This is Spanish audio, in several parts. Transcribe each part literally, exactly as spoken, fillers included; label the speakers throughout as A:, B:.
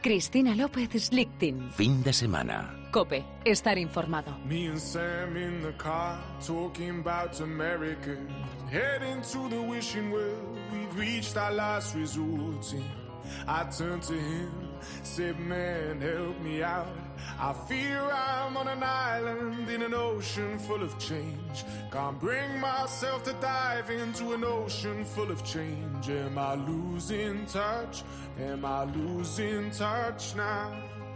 A: Cristina López Slichting.
B: Fin de semana.
A: COPE. Estar informado.
C: Me and Sam in the car, talking about America. Heading to the wishing well, we've reached our last resort. I turned to him, said, man, help me out. I fear I'm on an island in an ocean full of change. Can't bring myself to dive into an ocean full of change. Am I losing touch? Am I losing touch now?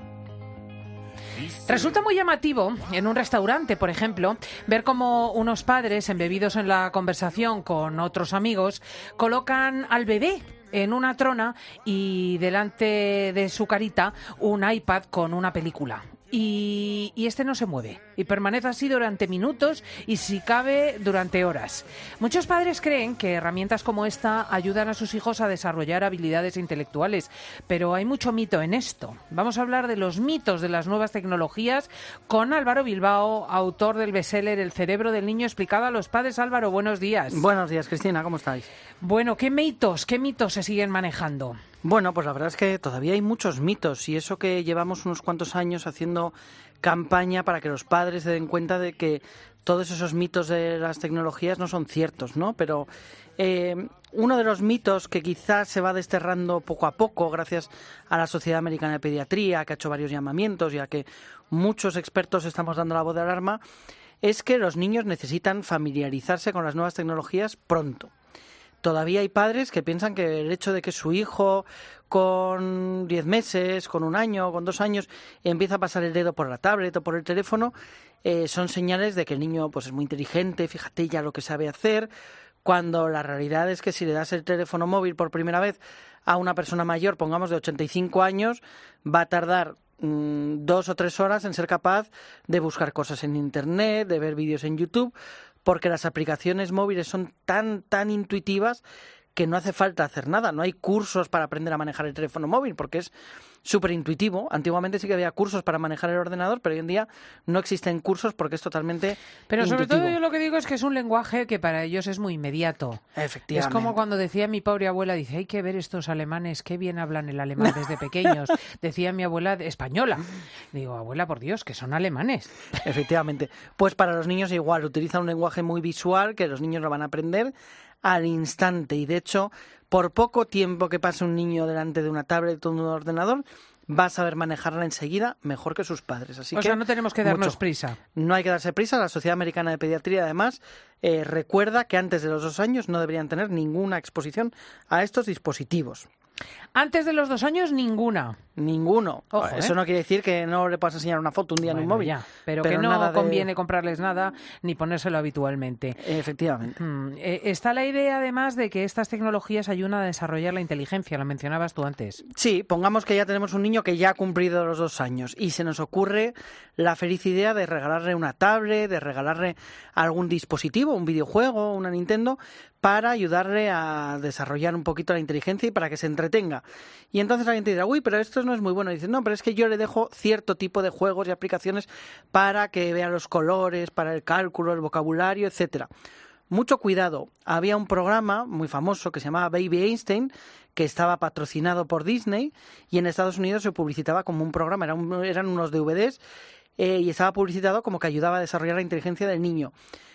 D: Resulta muy llamativo, en un restaurante, por ejemplo, ver cómo unos padres, embebidos en la conversación con otros amigos, colocan al bebé en una trona y delante de su carita un iPad con una película. Y, y este no se mueve y permanece así durante minutos y, si cabe, durante horas. Muchos padres creen que herramientas como esta ayudan a sus hijos a desarrollar habilidades intelectuales, pero hay mucho mito en esto. Vamos a hablar de los mitos de las nuevas tecnologías con Álvaro Bilbao, autor del bestseller El cerebro del niño explicado a los padres. Álvaro, buenos días.
E: Buenos días, Cristina, ¿cómo estáis?
D: Bueno, ¿qué mitos, qué mitos se siguen manejando?
E: Bueno, pues la verdad es que todavía hay muchos mitos, y eso que llevamos unos cuantos años haciendo campaña para que los padres se den cuenta de que todos esos mitos de las tecnologías no son ciertos, ¿no? Pero eh, uno de los mitos que quizás se va desterrando poco a poco gracias a la Sociedad Americana de Pediatría, que ha hecho varios llamamientos y a que muchos expertos estamos dando la voz de alarma, es que los niños necesitan familiarizarse con las nuevas tecnologías pronto. Todavía hay padres que piensan que el hecho de que su hijo con diez meses, con un año, con dos años, empieza a pasar el dedo por la tablet o por el teléfono, eh, son señales de que el niño pues es muy inteligente, fíjate ya lo que sabe hacer, cuando la realidad es que si le das el teléfono móvil por primera vez a una persona mayor, pongamos de ochenta y cinco años, va a tardar mmm, dos o tres horas en ser capaz de buscar cosas en Internet, de ver vídeos en YouTube, porque las aplicaciones móviles son tan, tan intuitivas que no hace falta hacer nada. No hay cursos para aprender a manejar el teléfono móvil, porque es súper intuitivo. Antiguamente sí que había cursos para manejar el ordenador, pero hoy en día no existen cursos porque es totalmente
D: Pero
E: intuitivo.
D: Sobre todo yo lo que digo es que es un lenguaje que para ellos es muy inmediato.
E: Efectivamente.
D: Es como cuando decía mi pobre abuela, dice, hay que ver estos alemanes, qué bien hablan el alemán desde pequeños. Decía mi abuela española. Digo, abuela, por Dios, que son alemanes.
E: Efectivamente. Pues para los niños igual, utilizan un lenguaje muy visual que los niños lo van a aprender al instante, y de hecho, por poco tiempo que pase un niño delante de una tablet o un ordenador, va a saber manejarla enseguida mejor que sus padres. Así
D: o
E: que
D: sea, no tenemos que darnos
E: mucho.
D: prisa.
E: No hay que darse prisa. La Sociedad Americana de Pediatría, además, eh, recuerda que antes de los dos años no deberían tener ninguna exposición a estos dispositivos.
D: Antes de los dos años, ninguna.
E: Ninguno.
D: Ojo,
E: Eso
D: ¿eh?
E: no quiere decir que no le puedas enseñar una foto un día
D: Bueno,
E: en un móvil.
D: Ya, pero,
E: pero
D: que no
E: nada de...
D: conviene comprarles nada ni ponérselo habitualmente.
E: Efectivamente.
D: Hmm. Eh, está la idea, además, de que estas tecnologías ayudan a desarrollar la inteligencia, lo mencionabas tú antes.
E: Sí, pongamos que ya tenemos un niño que ya ha cumplido los dos años y se nos ocurre la feliz idea de regalarle una tablet, de regalarle algún dispositivo, un videojuego, una Nintendo, para ayudarle a desarrollar un poquito la inteligencia y para que se entretenga. Y entonces alguien te dirá, uy, pero esto no es muy bueno. Y dices, no, pero es que yo le dejo cierto tipo de juegos y aplicaciones para que vea los colores, para el cálculo, el vocabulario, etcétera. Mucho cuidado. Había un programa muy famoso que se llamaba Baby Einstein, que estaba patrocinado por Disney, y en Estados Unidos se publicitaba como un programa, era un, eran unos D V Ds, eh, y estaba publicitado como que ayudaba a desarrollar la inteligencia del niño.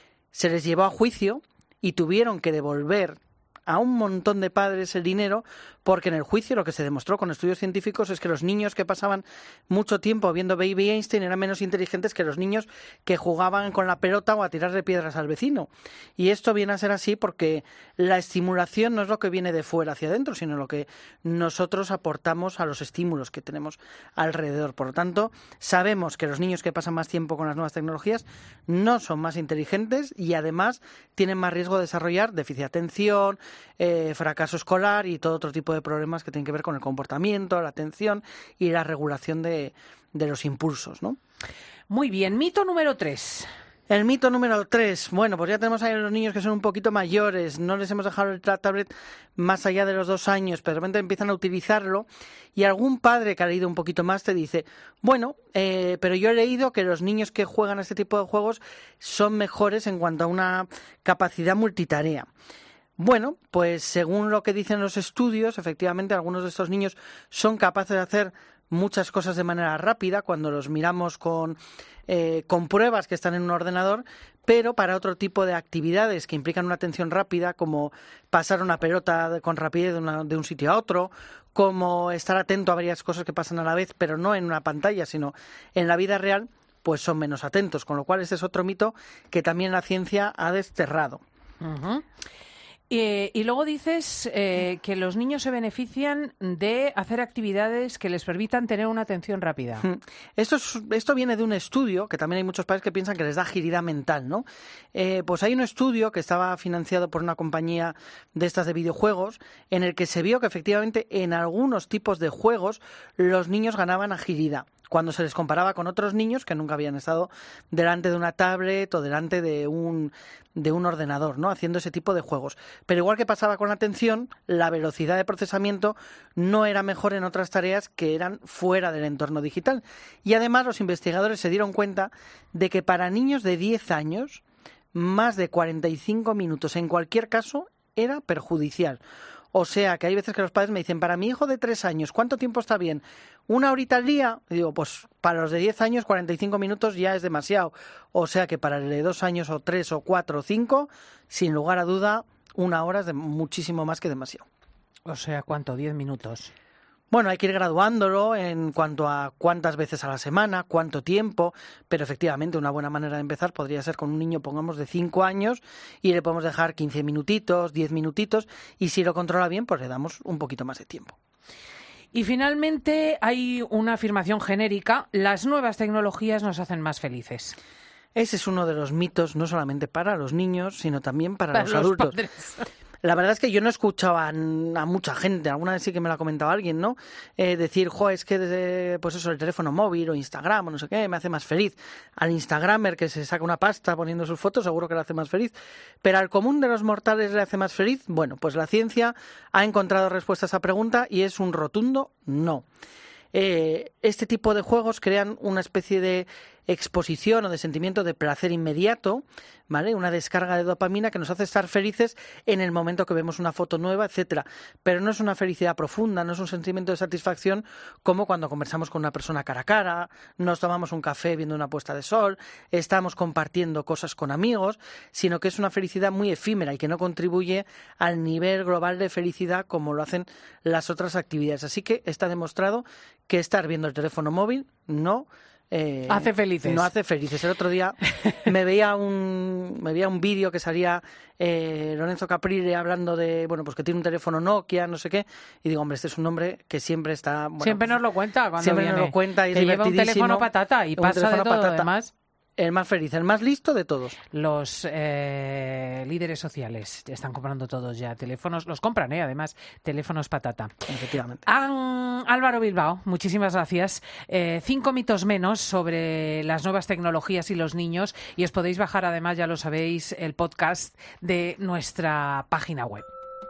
E: Se les llevó a juicio y tuvieron que devolver a un montón de padres el dinero, porque en el juicio lo que se demostró con estudios científicos es que los niños que pasaban mucho tiempo viendo Baby Einstein eran menos inteligentes que los niños que jugaban con la pelota o a tirarle piedras al vecino. Y esto viene a ser así porque la estimulación no es lo que viene de fuera hacia adentro, sino lo que nosotros aportamos a los estímulos que tenemos alrededor. Por lo tanto, sabemos que los niños que pasan más tiempo con las nuevas tecnologías no son más inteligentes y además tienen más riesgo de desarrollar déficit de atención, eh, fracaso escolar y todo otro tipo de problemas que tienen que ver con el comportamiento, la atención y la regulación de, de los impulsos, ¿no?
D: Muy bien, mito número tres.
E: El mito número tres. Bueno, pues ya tenemos ahí a los niños que son un poquito mayores, no les hemos dejado la tablet más allá de los dos años, pero de repente empiezan a utilizarlo y algún padre que ha leído un poquito más te dice, bueno, eh, pero yo he leído que los niños que juegan a este tipo de juegos son mejores en cuanto a una capacidad multitarea. Bueno, pues según lo que dicen los estudios, efectivamente algunos de estos niños son capaces de hacer muchas cosas de manera rápida cuando los miramos con, eh, con pruebas que están en un ordenador, pero para otro tipo de actividades que implican una atención rápida, como pasar una pelota con rapidez de, una, de un sitio a otro, como estar atento a varias cosas que pasan a la vez, pero no en una pantalla, sino en la vida real, pues son menos atentos, con lo cual este es otro mito que también la ciencia ha desterrado.
D: Uh-huh. Eh, y luego dices eh, que los niños se benefician de hacer actividades que les permitan tener una atención rápida.
E: Esto, es, esto viene de un estudio, que también hay muchos padres que piensan que les da agilidad mental, ¿no? Eh, pues hay un estudio que estaba financiado por una compañía de estas de videojuegos, en el que se vio que efectivamente en algunos tipos de juegos los niños ganaban agilidad, cuando se les comparaba con otros niños que nunca habían estado delante de una tablet o delante de un, de un ordenador, ¿no? Haciendo ese tipo de juegos. Pero igual que pasaba con la atención, la velocidad de procesamiento no era mejor en otras tareas que eran fuera del entorno digital. Y además los investigadores se dieron cuenta de que para niños de diez años, más de cuarenta y cinco minutos en cualquier caso era perjudicial. O sea, que hay veces que los padres me dicen, para mi hijo de tres años, ¿cuánto tiempo está bien? ¿Una horita al día? Y digo, pues para los de diez años, cuarenta y cinco minutos ya es demasiado. O sea que para el de dos años o tres o cuatro o cinco, sin lugar a duda, una hora es de muchísimo más que demasiado.
D: O sea, ¿cuánto? ¿Diez minutos?
E: Bueno, hay que ir graduándolo en cuanto a cuántas veces a la semana, cuánto tiempo, pero efectivamente una buena manera de empezar podría ser con un niño, pongamos, de cinco años y le podemos dejar quince minutitos, diez minutitos y si lo controla bien, pues le damos un poquito más de tiempo.
D: Y finalmente hay una afirmación genérica, las nuevas tecnologías nos hacen más felices.
E: Ese es uno de los mitos, no solamente para los niños, sino también para,
D: para
E: los,
D: los
E: adultos.
D: Padres.
E: La verdad es que yo no escuchaba a mucha gente, alguna vez sí que me lo ha comentado alguien, ¿no? Eh, decir, jo, es que desde, pues eso, el teléfono móvil o Instagram o no sé qué, me hace más feliz. Al Instagramer que se saca una pasta poniendo sus fotos, seguro que le hace más feliz. Pero al común de los mortales le hace más feliz. Bueno, pues la ciencia ha encontrado respuesta a esa pregunta y es un rotundo no. Eh, este tipo de juegos crean una especie de exposición o de sentimiento de placer inmediato, ¿vale? Una descarga de dopamina que nos hace estar felices en el momento que vemos una foto nueva, etcétera. Pero no es una felicidad profunda, no es un sentimiento de satisfacción como cuando conversamos con una persona cara a cara, nos tomamos un café viendo una puesta de sol, estamos compartiendo cosas con amigos, sino que es una felicidad muy efímera y que no contribuye al nivel global de felicidad como lo hacen las otras actividades. Así que está demostrado que estar viendo el teléfono móvil no Eh,
D: hace felices.
E: No hace felices. El otro día me veía un me veía un vídeo que salía eh, Lorenzo Caprile hablando de, bueno, pues que tiene un teléfono Nokia, no sé qué, y digo, hombre, este es un hombre que siempre está... Bueno,
D: siempre nos lo cuenta cuando
E: siempre
D: viene.
E: nos lo cuenta y
D: que
E: es
D: lleva un
E: divertidísimo.
D: teléfono patata y
E: Un
D: pasa de
E: teléfono
D: todo,
E: patata.
D: además.
E: El más feliz, el más listo de todos.
D: Los eh, líderes sociales están comprando todos ya teléfonos, los compran, ¿eh? Además, teléfonos patata.
E: Efectivamente.
D: Ah, Álvaro Bilbao, muchísimas gracias. Eh, cinco mitos menos sobre las nuevas tecnologías y los niños, y os podéis bajar, además, ya lo sabéis, el podcast de nuestra página web.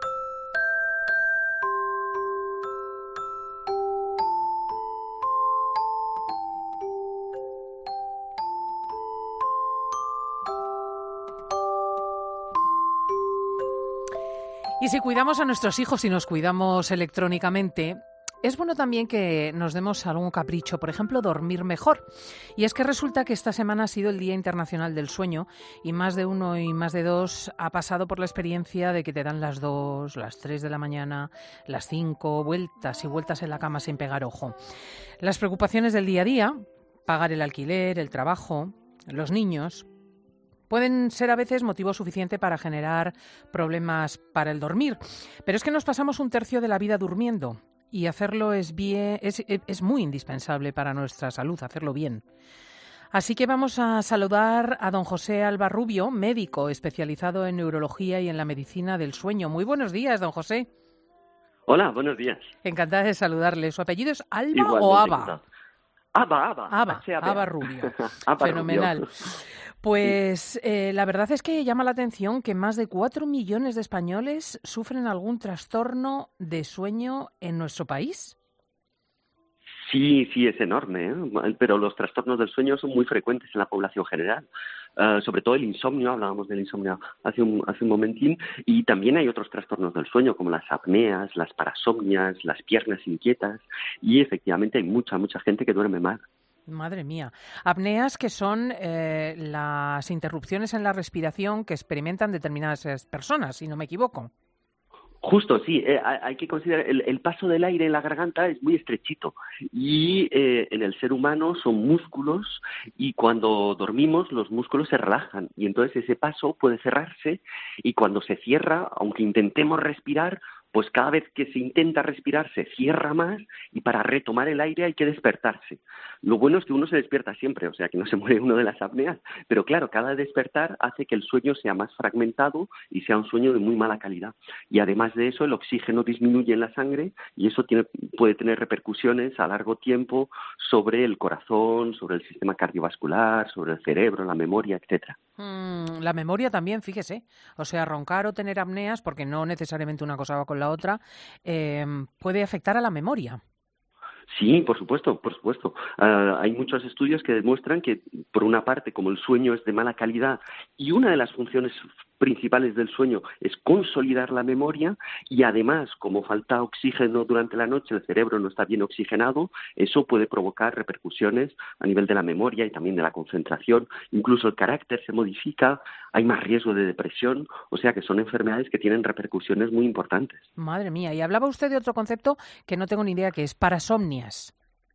D: Y si cuidamos a nuestros hijos y nos cuidamos electrónicamente, es bueno también que nos demos algún capricho, por ejemplo, dormir mejor. Y es que resulta que esta semana ha sido el Día Internacional del Sueño y más de uno y más de dos ha pasado por la experiencia de que te dan las dos, las tres de la mañana, las cinco, vueltas y vueltas en la cama sin pegar ojo. Las preocupaciones del día a día, pagar el alquiler, el trabajo, los niños, pueden ser a veces motivo suficiente para generar problemas para el dormir. Pero es que nos pasamos un tercio de la vida durmiendo y hacerlo es, bien, es, es muy indispensable para nuestra salud, hacerlo bien. Así que vamos a saludar a don José Alba Rubio, médico especializado en neurología y en la medicina del sueño. Muy buenos días, don José.
B: Hola, buenos días.
D: Encantada de saludarle. ¿Su apellido es Alba
B: Igualmente,
D: o Aba?
B: encantado. Aba, Aba.
D: Aba,
B: H A B A.
D: Aba Rubio.
B: Aba
D: Fenomenal.
B: Rubio.
D: Pues eh, la verdad es que llama la atención que más de cuatro millones de españoles sufren algún trastorno de sueño en nuestro país.
B: Sí, sí, es enorme, ¿eh? Pero los trastornos del sueño son muy frecuentes en la población general. Uh, sobre todo el insomnio, hablábamos del insomnio hace un, hace un momentín, y también hay otros trastornos del sueño, como las apneas, las parasomnias, las piernas inquietas, y efectivamente hay mucha, mucha gente que duerme mal.
D: Madre mía. Apneas, que son eh, las interrupciones en la respiración que experimentan determinadas personas, si no me equivoco.
B: Justo, sí. Eh, hay que considerar el, el paso del aire en la garganta es muy estrechito y eh, en el ser humano son músculos y cuando dormimos los músculos se relajan y entonces ese paso puede cerrarse y cuando se cierra, aunque intentemos respirar, pues cada vez que se intenta respirar se cierra más y para retomar el aire hay que despertarse. Lo bueno es que uno se despierta siempre, o sea que no se muere uno de las apneas, pero claro, cada despertar hace que el sueño sea más fragmentado y sea un sueño de muy mala calidad. Y además de eso, el oxígeno disminuye en la sangre y eso tiene, puede tener repercusiones a largo tiempo sobre el corazón, sobre el sistema cardiovascular, sobre el cerebro, la memoria, etcétera.
D: Mm, la memoria también, fíjese. O sea, roncar o tener apneas, porque no necesariamente una cosa va con la otra, eh, puede afectar a la memoria.
B: Sí, por supuesto, por supuesto. Uh, hay muchos estudios que demuestran que, por una parte, como el sueño es de mala calidad y una de las funciones principales del sueño es consolidar la memoria y además, como falta oxígeno durante la noche, el cerebro no está bien oxigenado, eso puede provocar repercusiones a nivel de la memoria y también de la concentración, incluso el carácter se modifica, hay más riesgo de depresión, o sea que son enfermedades que tienen repercusiones muy importantes.
D: Madre mía, y hablaba usted de otro concepto que no tengo ni idea qué es, parasomnias.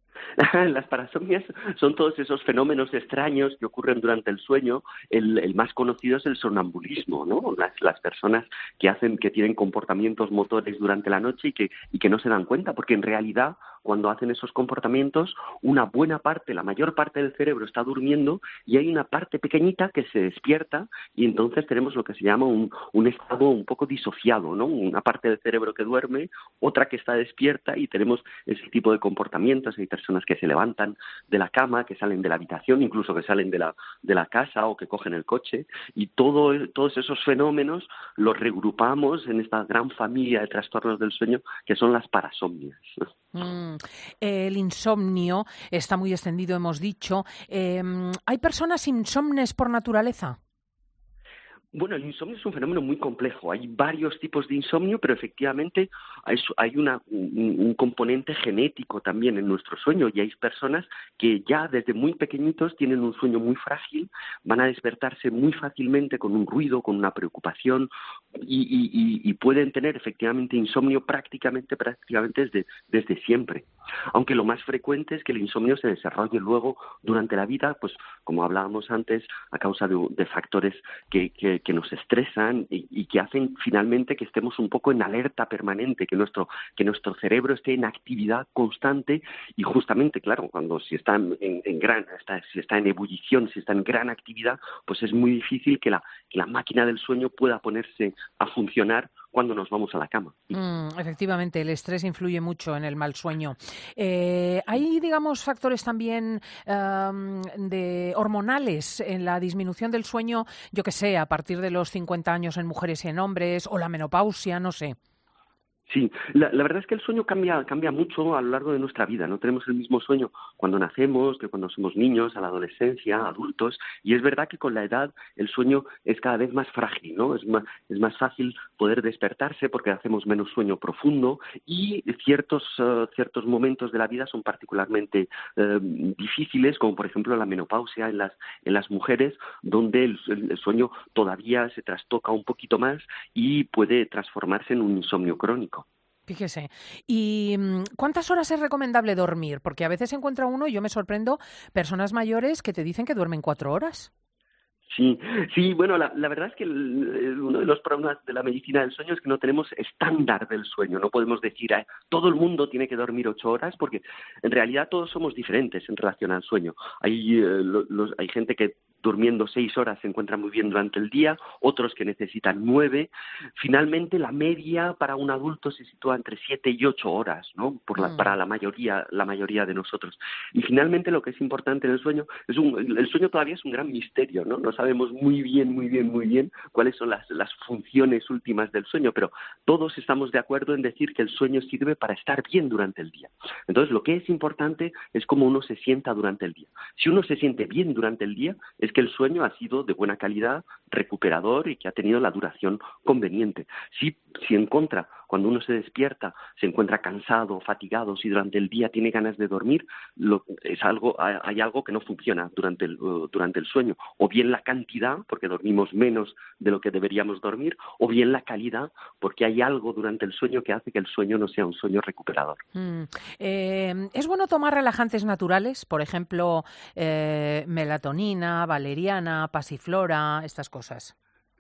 B: Las parasomnias son todos esos fenómenos extraños que ocurren durante el sueño. El, el más conocido es el sonambulismo, ¿no? Las, las personas que hacen, que tienen comportamientos motores durante la noche y que, y que no se dan cuenta, porque en realidad cuando hacen esos comportamientos, una buena parte, la mayor parte del cerebro está durmiendo y hay una parte pequeñita que se despierta y entonces tenemos lo que se llama un, un estado un poco disociado, ¿no? Una parte del cerebro que duerme, otra que está despierta y tenemos ese tipo de comportamientos. Hay personas que se levantan de la cama, que salen de la habitación, incluso que salen de la, de la casa o que cogen el coche y todo, todos esos fenómenos los regrupamos en esta gran familia de trastornos del sueño que son las parasomnias.
D: Mm, el insomnio está muy extendido, hemos dicho. Eh, ¿Hay personas insomnes por naturaleza?
B: Bueno, el insomnio es un fenómeno muy complejo. Hay varios tipos de insomnio, pero efectivamente hay, hay una, un, un componente genético también en nuestro sueño y hay personas que ya desde muy pequeñitos tienen un sueño muy frágil, van a despertarse muy fácilmente con un ruido, con una preocupación y, y, y pueden tener efectivamente insomnio prácticamente, prácticamente desde, desde siempre. Aunque lo más frecuente es que el insomnio se desarrolle luego durante la vida, pues como hablábamos antes, a causa de, de factores que, que, que nos estresan y, y que hacen finalmente que estemos un poco en alerta permanente, que nuestro, que nuestro cerebro esté en actividad constante y justamente, claro, cuando si está en, en gran, está, si está en ebullición, si está en gran actividad, pues es muy difícil que la, que la máquina del sueño pueda ponerse a funcionar cuando nos vamos a la cama.
D: Mm, efectivamente, el estrés influye mucho en el mal sueño. Eh, ¿Hay, digamos, factores también um, de hormonales en la disminución del sueño, yo que sé, a partir de los cincuenta años en mujeres y en hombres, o la menopausia, no sé?
B: Sí, la, la verdad es que el sueño cambia, cambia mucho a lo largo de nuestra vida. No tenemos el mismo sueño cuando nacemos que cuando somos niños, a la adolescencia, adultos. Y es verdad que con la edad el sueño es cada vez más frágil, ¿no? Es más, es más fácil poder despertarse porque hacemos menos sueño profundo y ciertos, uh, ciertos momentos de la vida son particularmente uh, difíciles, como por ejemplo la menopausia en las, en las mujeres, donde el, el sueño todavía se trastoca un poquito más y puede transformarse en un insomnio crónico.
D: Fíjese. ¿Y cuántas horas es recomendable dormir? Porque a veces encuentra uno, y yo me sorprendo, personas mayores que te dicen que duermen cuatro horas.
B: Sí, sí, bueno, la, la verdad es que el, uno de los problemas de la medicina del sueño es que no tenemos estándar del sueño. No podemos decir a todo el mundo tiene que dormir ocho horas porque en realidad todos somos diferentes en relación al sueño. Hay, eh, los, hay gente que durmiendo seis horas se encuentran muy bien durante el día, otros que necesitan nueve. Finalmente, la media para un adulto se sitúa entre siete y ocho horas, ¿no? Por la, mm. Para la mayoría, la mayoría de nosotros. Y finalmente, lo que es importante en el sueño, es un, el sueño todavía es un gran misterio, ¿no? No sabemos muy bien, muy bien, muy bien cuáles son las, las funciones últimas del sueño, pero todos estamos de acuerdo en decir que el sueño sirve para estar bien durante el día. Entonces, lo que es importante es cómo uno se sienta durante el día. Si uno se siente bien durante el día, es que el sueño ha sido de buena calidad, recuperador y que ha tenido la duración conveniente. Si, si en contra, cuando uno se despierta, se encuentra cansado, fatigado, si durante el día tiene ganas de dormir, lo, es algo, hay algo que no funciona durante el, uh, durante el sueño. O bien la cantidad, porque dormimos menos de lo que deberíamos dormir, o bien la calidad, porque hay algo durante el sueño que hace que el sueño no sea un sueño recuperador.
D: Mm. Eh, ¿Es bueno tomar relajantes naturales? Por ejemplo, eh, melatonina, valeriana, pasiflora, estas cosas.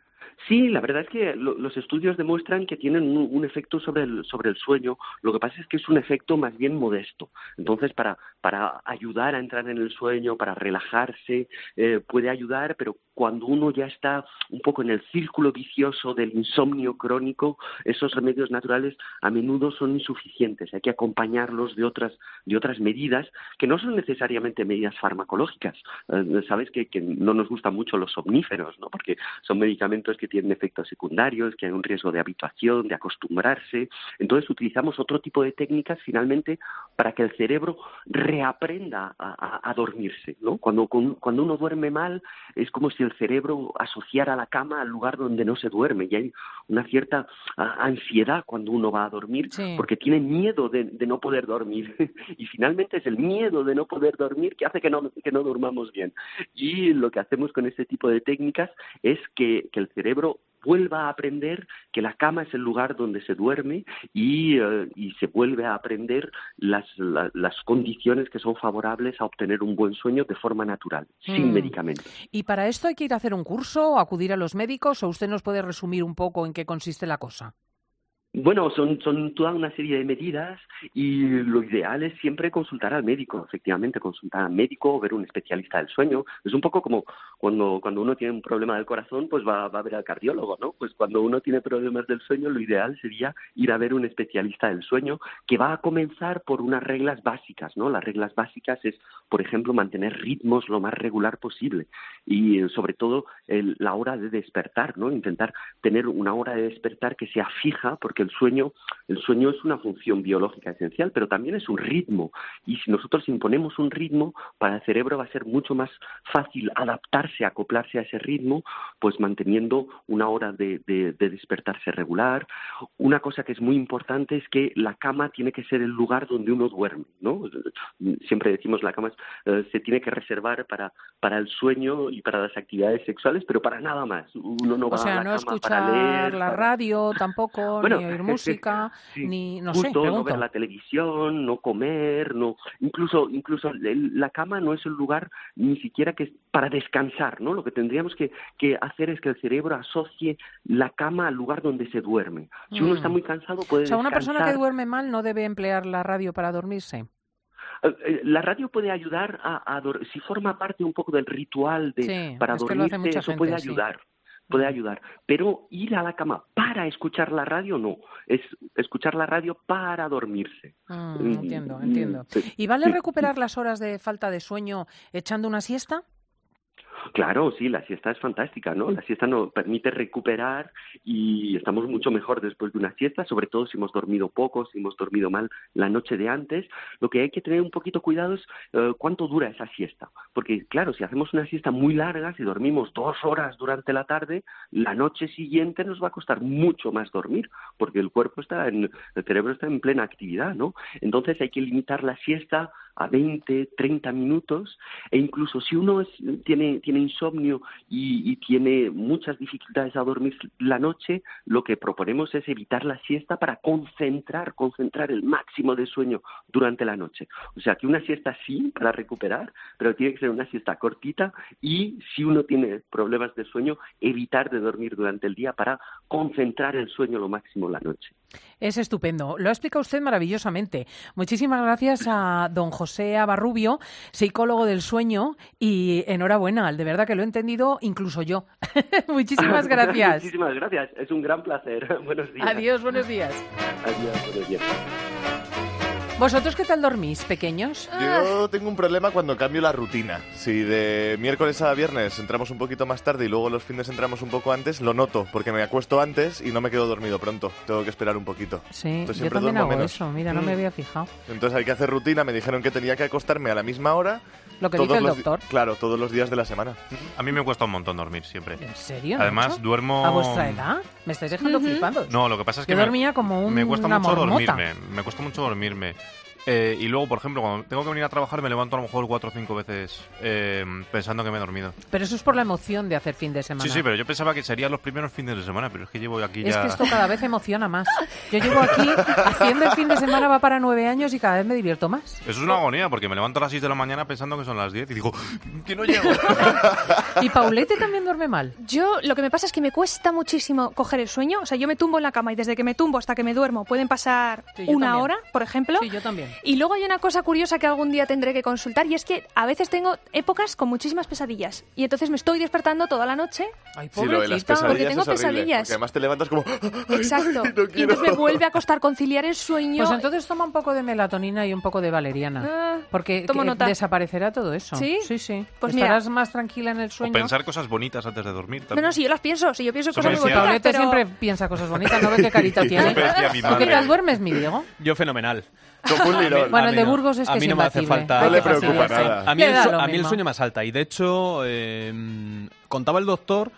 B: Sí, la verdad es que lo, los estudios demuestran que tienen un, un efecto sobre el, sobre el sueño. Lo que pasa es que es un efecto más bien modesto. Entonces, para, para ayudar a entrar en el sueño, para relajarse, eh, puede ayudar, pero cuando uno ya está un poco en el círculo vicioso del insomnio crónico, esos remedios naturales a menudo son insuficientes. Hay que acompañarlos de otras, de otras medidas que no son necesariamente medidas farmacológicas. Eh, Sabes que, que no nos gustan mucho los somníferos, ¿no? Porque son medicamentos que tienen efectos secundarios, que hay un riesgo de habituación, de acostumbrarse. Entonces utilizamos otro tipo de técnicas finalmente para que el cerebro reaprenda a, a, a dormirse, ¿no? Cuando, cuando uno duerme mal es como si el cerebro asociara la cama al lugar donde no se duerme y hay una cierta uh, ansiedad cuando uno va a dormir, sí, porque tiene miedo de, de no poder dormir y finalmente es el miedo de no poder dormir que hace que no, que no durmamos bien. Y lo que hacemos con este tipo de técnicas es que, que el cerebro vuelva a aprender que la cama es el lugar donde se duerme y, uh, y se vuelve a aprender las, la, las condiciones que son favorables a obtener un buen sueño de forma natural, mm. sin medicamentos.
D: ¿Y para esto hay que ir a hacer un curso o acudir a los médicos o usted nos puede resumir un poco en qué consiste la cosa?
B: Bueno, son, son toda una serie de medidas y lo ideal es siempre consultar al médico, efectivamente, consultar al médico o ver un especialista del sueño. Es un poco como cuando, cuando uno tiene un problema del corazón, pues va, va a ver al cardiólogo, ¿no? Pues cuando uno tiene problemas del sueño, lo ideal sería ir a ver un especialista del sueño que va a comenzar por unas reglas básicas, ¿no? Las reglas básicas es, por ejemplo, mantener ritmos lo más regular posible y, sobre todo, el, la hora de despertar, ¿no? Intentar tener una hora de despertar que sea fija, porque el sueño, el sueño es una función biológica esencial, pero también es un ritmo. Y si nosotros imponemos un ritmo, para el cerebro va a ser mucho más fácil adaptarse, acoplarse a ese ritmo, pues manteniendo una hora de, de, de despertarse regular. Una cosa que es muy importante es que la cama tiene que ser el lugar donde uno duerme, ¿no? Siempre decimos la cama eh, se tiene que reservar para, para el sueño y para las actividades sexuales, pero para nada más. Uno no va
D: o sea,
B: a la
D: no
B: cama
D: escuchar
B: para leer,
D: la
B: para...
D: radio tampoco,
B: bueno,
D: ni oír música,
B: sí,
D: ni no
B: justo,
D: sé, pregunto.
B: No ver la televisión, no comer, no, incluso, incluso el, la cama no es el lugar ni siquiera que es para descansar, ¿no? Lo que tendríamos que, que hacer es que el cerebro asocie la cama al lugar donde se duerme. Si uno mm. está muy cansado puede
D: O sea, una
B: descansar.
D: persona que duerme mal no debe emplear la radio para dormirse.
B: La radio puede ayudar a, a si forma parte un poco del ritual de
D: sí,
B: para
D: es
B: dormirse,
D: que eso
B: eso
D: gente,
B: puede ayudar. Sí. Puede ayudar, pero ir a la cama para escuchar la radio no, es escuchar la radio para dormirse.
D: Mm, entiendo, entiendo. ¿Y vale recuperar las horas de falta de sueño echando una siesta?
B: Claro, sí, la siesta es fantástica, ¿no? La siesta nos permite recuperar y estamos mucho mejor después de una siesta, sobre todo si hemos dormido poco, si hemos dormido mal la noche de antes. Lo que hay que tener un poquito cuidado es uh, cuánto dura esa siesta, porque claro, si hacemos una siesta muy larga, si dormimos dos horas durante la tarde, la noche siguiente nos va a costar mucho más dormir, porque el cuerpo está en, el cerebro está en plena actividad, ¿no? Entonces hay que limitar la siesta a veinte, treinta minutos, e incluso si uno es, tiene, tiene insomnio y, y tiene muchas dificultades a dormir la noche, lo que proponemos es evitar la siesta para concentrar, concentrar el máximo de sueño durante la noche. O sea, que una siesta sí, para recuperar, pero tiene que ser una siesta cortita y si uno tiene problemas de sueño, evitar de dormir durante el día para concentrar el sueño lo máximo la noche.
D: Es estupendo. Lo ha explicado usted maravillosamente. Muchísimas gracias a don José José Abarrubio, psicólogo del sueño, y enhorabuena, de verdad que lo he entendido incluso yo. Muchísimas gracias.
B: Muchísimas gracias, es un gran placer. Buenos días.
D: Adiós, buenos días.
B: Adiós, buenos días.
D: ¿Vosotros qué tal dormís, pequeños?
F: Yo tengo un problema cuando cambio la rutina. Si de miércoles a viernes entramos un poquito más tarde y luego los fines entramos un poco antes, lo noto, porque me acuesto antes y no me quedo dormido pronto. Tengo que esperar un poquito.
D: Sí,
F: Entonces,
D: yo
F: siempre
D: también
F: duermo
D: hago
F: menos.
D: eso, mira, no me había fijado.
F: Entonces hay que hacer rutina, me dijeron que tenía que acostarme a la misma hora.
D: Lo que
F: todos
D: dice el
F: los
D: doctor.
F: di- Claro, todos los días de la semana.
G: A mí me cuesta un montón dormir siempre.
D: ¿En serio?
G: Además,
D: Nacho?
G: duermo...
D: ¿A vuestra edad? Me estáis dejando
H: Ujú.
D: flipando.
G: No, lo que pasa es que
D: Yo
G: me,
D: dormía como un-
G: me cuesta
D: una
G: mucho
D: marmota.
G: dormirme. Me cuesta mucho dormirme. Eh, y luego, por ejemplo, cuando tengo que venir a trabajar me levanto a lo mejor cuatro o cinco veces eh, pensando que me he dormido.
D: Pero eso es por la emoción de hacer fin de semana.
G: Sí, sí, pero yo pensaba que serían los primeros fines de semana, pero es que llevo aquí
D: Es
G: ya...
D: que esto cada vez emociona más. Yo llevo aquí haciendo el fin de semana, va para nueve años y cada vez me divierto más.
G: Eso es una agonía, porque me levanto a las seis de la mañana pensando que son las diez y digo, que no llego.
D: ¿Y Paulete también duerme mal?
H: Yo lo que me pasa es que me cuesta muchísimo coger el sueño. O sea, yo me tumbo en la cama y desde que me tumbo hasta que me duermo pueden pasar
D: Sí, yo
H: una
D: también.
H: hora, por ejemplo.
D: Sí, yo también.
H: Y luego hay una cosa curiosa que algún día tendré que consultar y es que a veces tengo épocas con muchísimas pesadillas y entonces me estoy despertando toda la noche.
D: Ay,
F: Sí, lo de las
D: pobrecita.
F: pesadillas
H: Porque tengo
F: es horrible,
H: pesadillas.
F: porque además te levantas como...
H: Exacto.
F: Ay, no
H: y
F: quiero.
H: entonces me vuelve a costar conciliar el sueño.
D: Pues entonces toma un poco de melatonina y un poco de valeriana.
H: Ah,
D: Porque
H: tomo
D: que
H: nota.
D: desaparecerá todo eso.
H: ¿Sí?
D: Sí, sí.
H: Pues mira.
D: Estarás más tranquila en el
G: O
D: sueño.
G: pensar cosas bonitas antes de dormir también.
H: no, no, si yo las pienso, si yo pienso
G: Eso
H: cosas
G: me
H: muy
G: decía-
H: bonitas,
D: Paulete
H: pero...
D: siempre piensa cosas bonitas, no ve qué carita tiene.
G: Eso me decía mi
D: ¿Tú
G: madre.
D: qué tal duermes, mi Diego?
I: Yo fenomenal.
F: Como un lirón.
D: Bueno,
I: A
D: el
I: mí
D: de
I: no.
D: Burgos es
I: A
D: que
I: mí
D: es
I: no me hace
D: imbatible.
I: falta-
F: No
D: Hay
F: le
D: que
F: preocupa
D: fastidiarse.
F: nada.
I: A mí,
D: Le
I: el,
D: da
I: su-
D: lo
I: a mí el
D: mismo.
I: sueño me asalta. Y de hecho, eh, contaba el doctor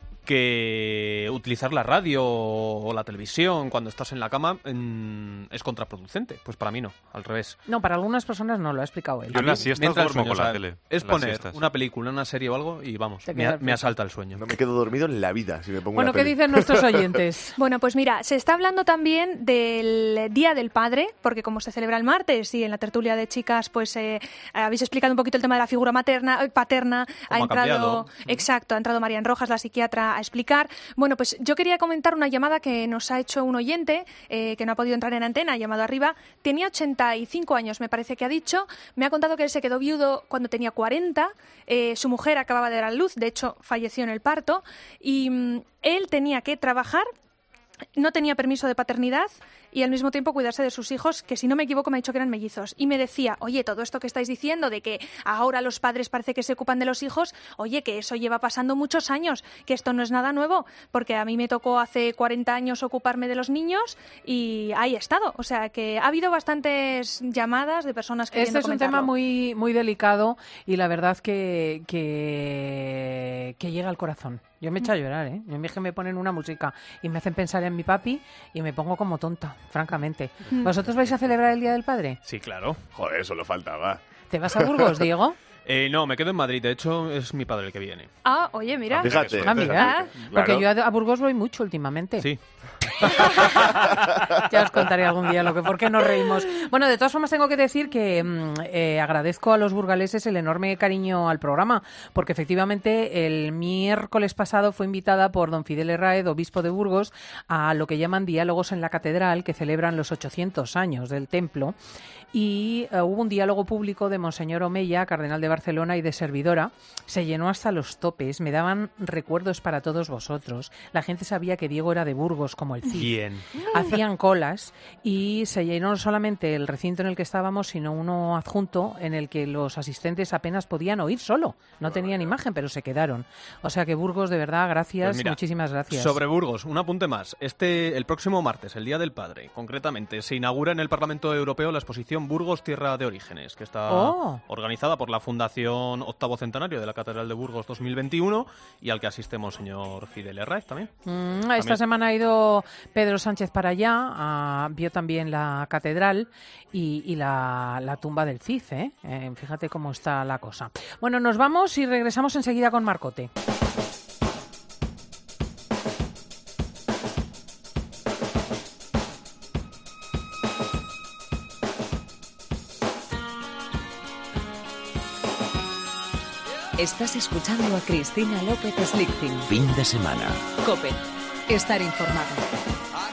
I: que utilizar la radio o la televisión cuando estás en la cama mm, es contraproducente. Pues para mí no, al revés.
D: No, para algunas personas no, lo ha explicado él.
G: Yo en las
I: Me
G: siestas
I: entra el
G: duermo
I: sueño,
G: con la
I: o sea,
G: tele.
I: Es
G: en las
I: poner
G: siestas.
I: una película, una serie o algo y vamos,
D: Te
I: me,
D: quedas
I: me asalta el sueño.
F: No me quedo dormido en la vida si me pongo
D: Bueno,
F: una
D: ¿qué
F: peli.
D: dicen nuestros oyentes?
H: Bueno, pues mira, se está hablando también del Día del Padre, porque como se celebra el martes y en la tertulia de chicas, pues eh, habéis explicado un poquito el tema de la figura materna, eh, paterna, ha
I: ha
H: entrado,
I: cambiado.
H: exacto, ha entrado Marian Rojas, la psiquiatra, a explicar. Bueno, pues yo quería comentar una llamada que nos ha hecho un oyente eh, que no ha podido entrar en antena, ha llamado arriba, tenía ochenta y cinco años, me parece que ha dicho, me ha contado que él se quedó viudo cuando tenía cuarenta, eh, su mujer acababa de dar a luz, de hecho falleció en el parto, y mm, él tenía que trabajar, no tenía permiso de paternidad y al mismo tiempo cuidarse de sus hijos, que si no me equivoco me ha dicho que eran mellizos. Y me decía, oye, todo esto que estáis diciendo de que ahora los padres parece que se ocupan de los hijos, oye, que eso lleva pasando muchos años, que esto no es nada nuevo, porque a mí me tocó hace cuarenta años ocuparme de los niños y ahí he estado. O sea, que ha habido bastantes llamadas de personas que
D: Este es un tema muy, muy delicado y la verdad que, que, que llega al corazón. Yo me echo a llorar, ¿eh? Yo me, que me ponen una música y me hacen pensar en mi papi y me pongo como tonta, francamente. ¿Vosotros vais a celebrar el Día del Padre?
I: Sí, claro.
F: Joder, solo faltaba.
D: ¿Te vas a Burgos, Diego?
I: Eh, no, me quedo en Madrid. De hecho, es mi padre el que viene.
H: Ah, oye, mira.
F: Fíjate.
D: Ah, mira.
H: Ah.
D: Porque yo a, a Burgos voy mucho últimamente.
I: Sí.
D: Ya os contaré algún día lo que, por qué nos reímos. Bueno, de todas formas tengo que decir que mm, eh, agradezco a los burgaleses el enorme cariño al programa, porque efectivamente el miércoles pasado fue invitada por don Fidel Herráez, obispo de Burgos, a lo que llaman Diálogos en la Catedral, que celebran los ochocientos años del templo. Y uh, hubo un diálogo público de Monseñor Omeya, cardenal de Barcelona y de servidora. Se llenó hasta los topes, me daban recuerdos para todos vosotros. La gente sabía que Diego era de Burgos, como el Cid.
I: Bien.
D: Hacían colas y se llenó no solamente el recinto en el que estábamos, sino uno adjunto en el que los asistentes apenas podían oír solo. No tenían imagen, pero se quedaron. O sea que Burgos, de verdad, gracias,
I: Pues mira,
D: muchísimas gracias.
I: Sobre Burgos, un apunte más. Este, el próximo martes, el Día del Padre, concretamente, se inaugura en el Parlamento Europeo la exposición Burgos, Tierra de Orígenes, que está
D: Oh.
I: organizada por la Fundación Octavo Centenario de la Catedral de Burgos dos mil veintiuno y al que asiste Monseñor Fidel Herráez también.
D: Mm, esta
I: También.
D: semana ha ido Pedro Sánchez para allá, ah, vio también la catedral y, y la, la tumba del Cid, ¿eh? Eh, fíjate cómo está la cosa. Bueno, nos vamos y regresamos enseguida con Marcote.
A: Estás escuchando a Cristina López Slichting.
J: Fin de semana.
A: COPE. Estar informado.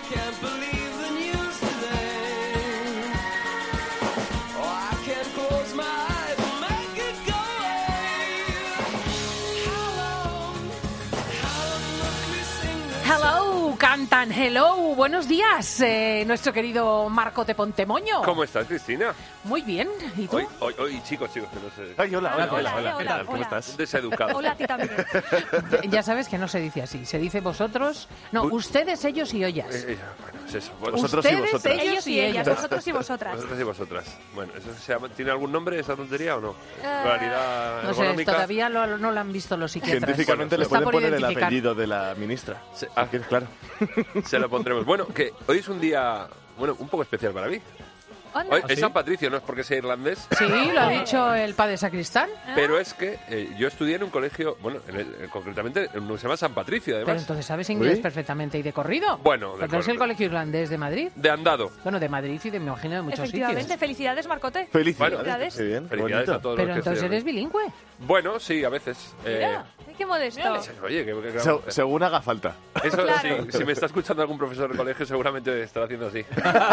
C: Oh, I can't close
D: Hello, cantan hello. Buenos días, eh, nuestro querido Marco de Pontemoño.
J: ¿Cómo estás, Cristina?
D: Muy bien, ¿y tú?
J: Hoy, hoy, hoy chicos, chicos, que no sé.
F: Ay, hola, hola,
H: Hola,
F: hola,
H: hola,
F: ¿qué
H: hola,
F: tal? ¿Cómo
H: hola.
F: estás?
J: Un deseducado.
H: Hola a ti también.
D: Ya sabes que no se dice así, se dice vosotros, no,
J: Uy.
D: ustedes, ellos y ellas.
J: Eh, eh, bueno, es eso. Bueno,
F: Vosotros y
D: Ustedes,
F: vosotras.
D: ellos
H: Ellos y
D: y
H: ellas,
D: ellas.
H: vosotros y vosotras.
J: vosotras y vosotras. Bueno, ¿eso se llama- ¿tiene algún nombre esa tontería o no?
H: Eh,
J: Pluralidad
D: No sé,
J: ergonómica.
D: todavía lo- no lo han visto los psiquiatras.
F: Científicamente le
D: Está
F: pueden
D: por
F: poner el
D: identificar.
F: apellido de la ministra.
J: Sí,
F: Si
J: ah.
F: quieres, claro.
J: Se lo pondremos. Bueno, que hoy es un día, bueno, un poco especial para mí.
H: Onda.
J: Hoy
I: ¿Ah,
J: es
I: sí?
J: San Patricio, no es porque sea irlandés,
D: Sí, lo ha dicho el padre sacristán.
J: pero es que eh, yo estudié en un colegio, bueno, en el- eh, concretamente en uno que se llama San Patricio,
D: Pero
J: además.
D: entonces sabes inglés
F: Uy.
D: perfectamente y de corrido.
J: Bueno, de
D: Porque no es el
J: corrido.
D: colegio irlandés de Madrid.
J: De andado.
D: Bueno, de Madrid y de, me imagino, de muchos
H: Efectivamente,
D: sitios.
H: felicidades, Marcote.
F: Felicidades.
H: Felicidades.
F: Qué bien, qué
J: Felicidades
F: bonito.
J: a todos
D: Pero
J: los que
D: entonces
J: estudian.
D: eres bilingüe.
J: Bueno, sí, a veces. Eh,
H: Mira, ay, qué modesto.
J: Oye, que, que-
F: Se- según haga falta.
J: Eso
H: Claro.
J: sí, si me está escuchando algún profesor de colegio seguramente estará haciendo así.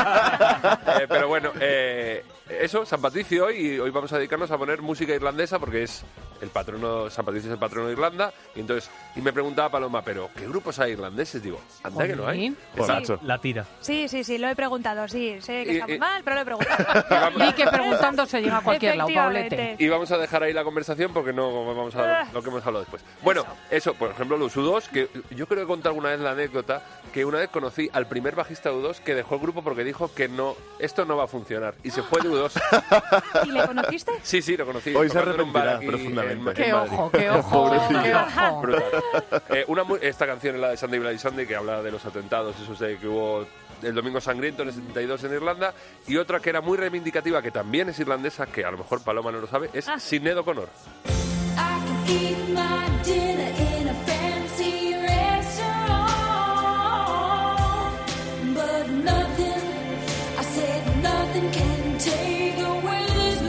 J: Eh, pero bueno, eh, eso, San Patricio hoy, y hoy vamos a dedicarnos a poner música irlandesa porque es el patrono, San Patricio es el patrono de Irlanda, y entonces, y me preguntaba Paloma, pero ¿qué grupos hay irlandeses? Digo, anda que no hay.
D: Jolín.
F: Borracho.
I: La tira.
H: Sí, sí, sí, lo he preguntado, sí. Sé que
J: Y-
H: está muy
J: y-
H: mal, pero lo he preguntado.
J: Y vamos,
D: Y que preguntando se llega a cualquier lado,
H: Efectivamente.
D: Paulete.
J: y vamos a dejar ahí la conversación porque no vamos a
H: Ah.
J: lo que hemos hablado después. Bueno, eso, por ejemplo, los U dos, que yo creo que conté alguna vez la anécdota que una vez conocí al primer bajista de U dos que dejó el grupo porque dijo que no, esto no va a funcionar y se fue de U dos.
H: ¿Y le conociste?
J: Sí, sí, lo conocí.
F: Hoy se
J: tocando en un bar
F: arrepentirá
J: aquí
F: profundamente.
J: en-
D: Qué
J: en Madrid.
D: ojo, qué ojo,
F: Pobrecillo.
D: qué ojo.
J: Brutal. Eh, una mu- esta canción es la de Sunday Bloody Sunday, que habla de los atentados esos de que hubo el Domingo Sangriento en el setenta y dos en Irlanda, y otra que era muy reivindicativa, que también es irlandesa, que a lo mejor Paloma no lo sabe, es
H: Ah.
J: Sinéad O'Connor.
K: I can eat my dinner in a fancy restaurant, but nothing, I said nothing can take away this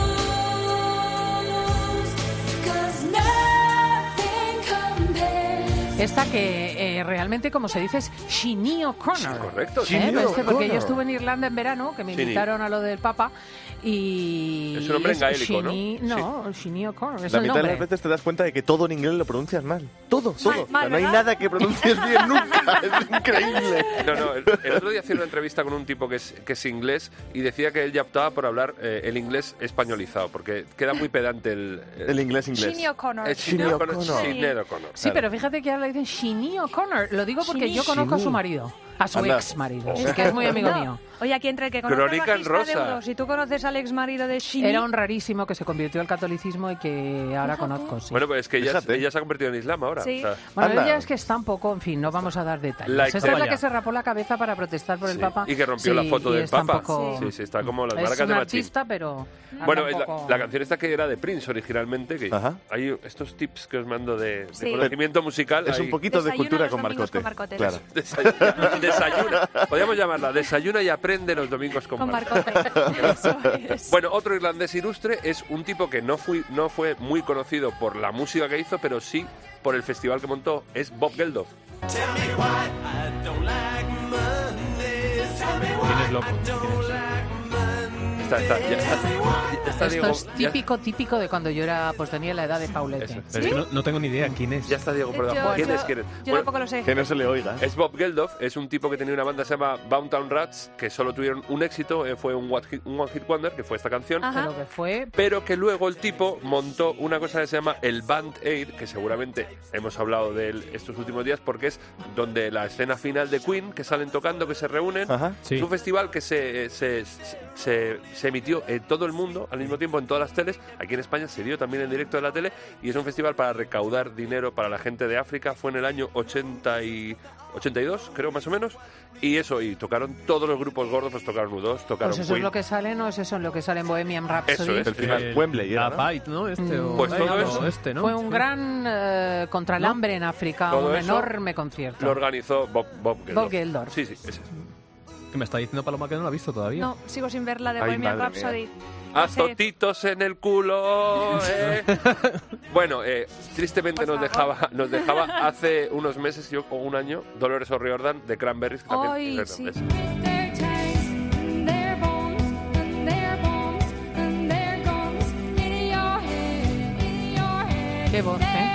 K: blues, 'cause nothing compares.
D: Esta que eh, realmente, como se dice, es Sinead O'Connor.
J: Correcto,
D: ¿Eh?
F: Sinead
D: Pues este, porque yo
F: O'Connor.
D: estuve en Irlanda en verano, que me
J: Sinead.
D: invitaron a lo del Papa, y...
J: Es un nombre en gaélico, ¿no?
D: Sinead- No, Sinead O'Connor, es
F: La
D: el
F: mitad de
D: nombre.
F: las veces te das cuenta de que todo en inglés lo pronuncias mal. Todo, todo. O sea,
H: mal,
F: no hay
H: ¿verdad?
F: nada que pronuncies bien nunca. Es increíble.
J: No, no, el, el otro día hacía una entrevista con un tipo que es, que es inglés y decía que él ya optaba por hablar eh, el inglés españolizado, porque queda muy pedante el...
F: El inglés inglés.
H: Sinead O'Connor.
J: es Sinead O'Connor.
F: O'Connor.
J: Sinead O'Connor.
D: Sí,
J: claro.
D: pero fíjate que ahora le dicen Sinead O'Connor. Lo digo porque
H: Sinead.
D: yo conozco a su
F: Sinead.
D: marido, a su
F: Anda.
D: ex marido, es que es muy amigo
H: No.
D: mío.
H: Oye, aquí entre el que conoce
J: Crónica
H: al
J: en
H: bajista de
J: rosa.
H: U dos, si tú conoces al ex marido de Shinny,
D: Era un rarísimo que se convirtió al catolicismo y que ahora conozco, sí.
J: Bueno, pues es que ella,
F: Fíjate.
J: ella se ha convertido en Islam ahora.
H: Sí.
J: o sea,
D: Bueno,
F: Anda.
D: ella es que está un poco, en fin, no vamos a dar detalles.
J: La
D: Esta es
J: historia.
D: la que se rapó la cabeza para protestar por el
J: sí.
D: Papa.
J: Y que rompió
D: Sí,
J: la foto
D: y
J: del
D: está un
J: Papa.
D: poco-
J: Sí, sí, está como las
D: Es
J: marcas
D: un
J: de Machín.
D: artista, pero... anda
J: Bueno,
D: un
J: la,
D: poco-
J: la canción esta que era de Prince originalmente, que
F: Ajá.
J: hay estos tips que os mando de, de
H: Sí.
J: conocimiento musical.
F: Es
J: hay-
F: un poquito de
H: Desayuna
F: cultura
H: los
F: con
H: domingos
F: Marcote.
H: con Marcote.
F: Claro.
J: Desayuna, desayuna. Podríamos llamarla Desayuna y aprende los domingos con,
H: con
J: Marco.
H: Marcote. Eso es.
J: Bueno, otro irlandés ilustre es un tipo que no, fui, no fue muy conocido por la música que hizo, pero sí por el festival que montó, es Bob Geldof.
I: Tienes loco. tienes.
J: Está, está, ya está, ya está
D: Esto
J: Diego,
D: es
J: ya-
D: típico, típico de cuando yo era, pues tenía la edad de Paulete.
J: Eso.
I: Pero es que no, no tengo ni idea quién es.
J: Ya está Diego por
H: Yo-
J: debajo. ¿Quién
H: yo-
J: es? ¿Quién es?
H: Yo
J: Bueno,
H: tampoco lo sé.
F: Que no se le oiga.
J: es Bob Geldof, es un tipo que tenía una banda que se llama Downtown Rats, que solo tuvieron un éxito, eh, fue un one, hit, un one hit wonder, que fue esta canción.
H: Ajá.
D: Pero que fue...
J: Pero que luego el tipo montó una cosa que se llama el Band Aid, que seguramente hemos hablado de él estos últimos días, porque es donde la escena final de Queen, que salen tocando, que se reúnen.
F: Ajá.
I: Sí.
J: Es un festival que se, se, se, se emitió en todo el mundo, al mismo tiempo en todas las teles. Aquí en España se dio también en directo de la tele, y es un festival para recaudar dinero para la gente de África. Fue en el año ochenta y, ochenta y dos, creo, más o menos. Y eso, y tocaron todos los grupos gordos, pues tocaron U dos, tocaron
D: Pues eso es
J: Queen.
D: lo que sale, ¿no es eso en lo que sale en Bohemian Rhapsody?
J: Eso es.
F: El final,
I: Eh,
F: Wembley era,
I: La
F: ¿no?
I: Fight, ¿no? Este, o...
J: Pues todo
I: no,
J: eso.
I: este, ¿no?
D: Fue un
I: Sí.
D: gran eh, contra el
I: ¿No?
D: hambre en África,
J: Todo
D: un
J: eso
D: enorme concierto.
J: Lo organizó Bob, Bob Geldof.
D: Bob Geldof.
J: Sí, sí, ese es.
I: Que me está diciendo Paloma que no la ha visto todavía.
H: No, sigo sin ver la de
F: Ay,
H: Bohemian
F: madre
H: Rhapsody.
J: Azotitos en el culo, eh. Bueno, eh, tristemente nos dejaba, nos dejaba hace unos meses, yo o un año, Dolores O'Riordan de Cranberries, que también
H: Ay,
J: es
H: sí.
J: irlandés.
K: Their tanks and their bombs and their bombs and they're gone
D: Qué voz, ¿eh?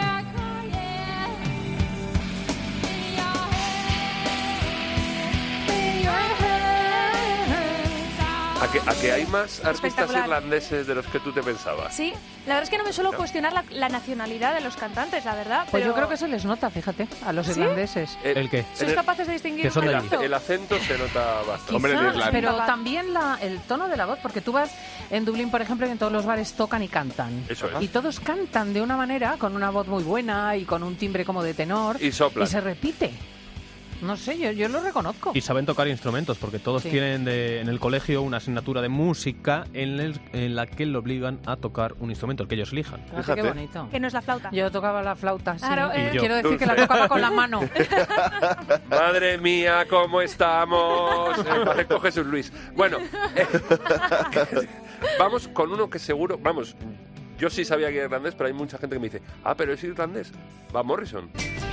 J: ¿A que, a que hay más artistas
H: Espectacular.
J: irlandeses de los que tú te pensabas?
H: Sí, la verdad es que no me suelo cuestionar la, la nacionalidad de los cantantes, la verdad.
D: Pues
H: pero
D: yo creo que se les nota, fíjate, a los
H: ¿Sí?
D: irlandeses.
J: Eh,
I: ¿El qué?
H: ¿Sois
J: el-
H: capaces de distinguir
I: que son
H: un
I: de
J: el,
I: allí.
H: acento?
J: el acento se nota bastante.
F: Hombre, de
D: Quizás,
F: Irlanda.
D: pero
H: Papá.
D: también la, el tono de la voz, porque tú vas en Dublín, por ejemplo, y en todos los bares tocan y cantan.
J: Eso es.
D: Y todos cantan de una manera, con una voz muy buena y con un timbre como de tenor.
J: Y soplan.
D: Y se repite. No sé, yo, yo lo reconozco.
I: Y saben tocar instrumentos, porque todos
D: Sí.
I: tienen de- en el colegio una asignatura de música en, el- en la que le obligan a tocar un instrumento, el que ellos elijan.
D: Fíjate qué
F: Fíjate.
D: bonito.
H: Que no es la flauta.
D: Yo tocaba la flauta, sí.
H: Claro,
I: Y
H: eh,
I: yo.
D: Quiero decir que la tocaba con la mano.
J: Madre mía, ¿cómo estamos? Eh, parezco Jesús Luis. Bueno, eh, vamos con uno que seguro, vamos, yo sí sabía que era irlandés, pero hay mucha gente que me dice, ah, pero es irlandés. Va Morrison.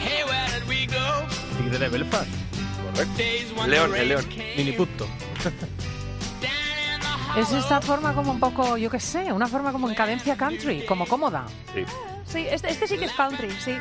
I: Tigre de Belfast,
J: Correcto. León, el León.
I: Miniputto.
D: Es esta forma como un poco, yo qué sé, una forma como en cadencia country, como cómoda.
J: Sí.
H: Sí, este, este sí que es country, sí.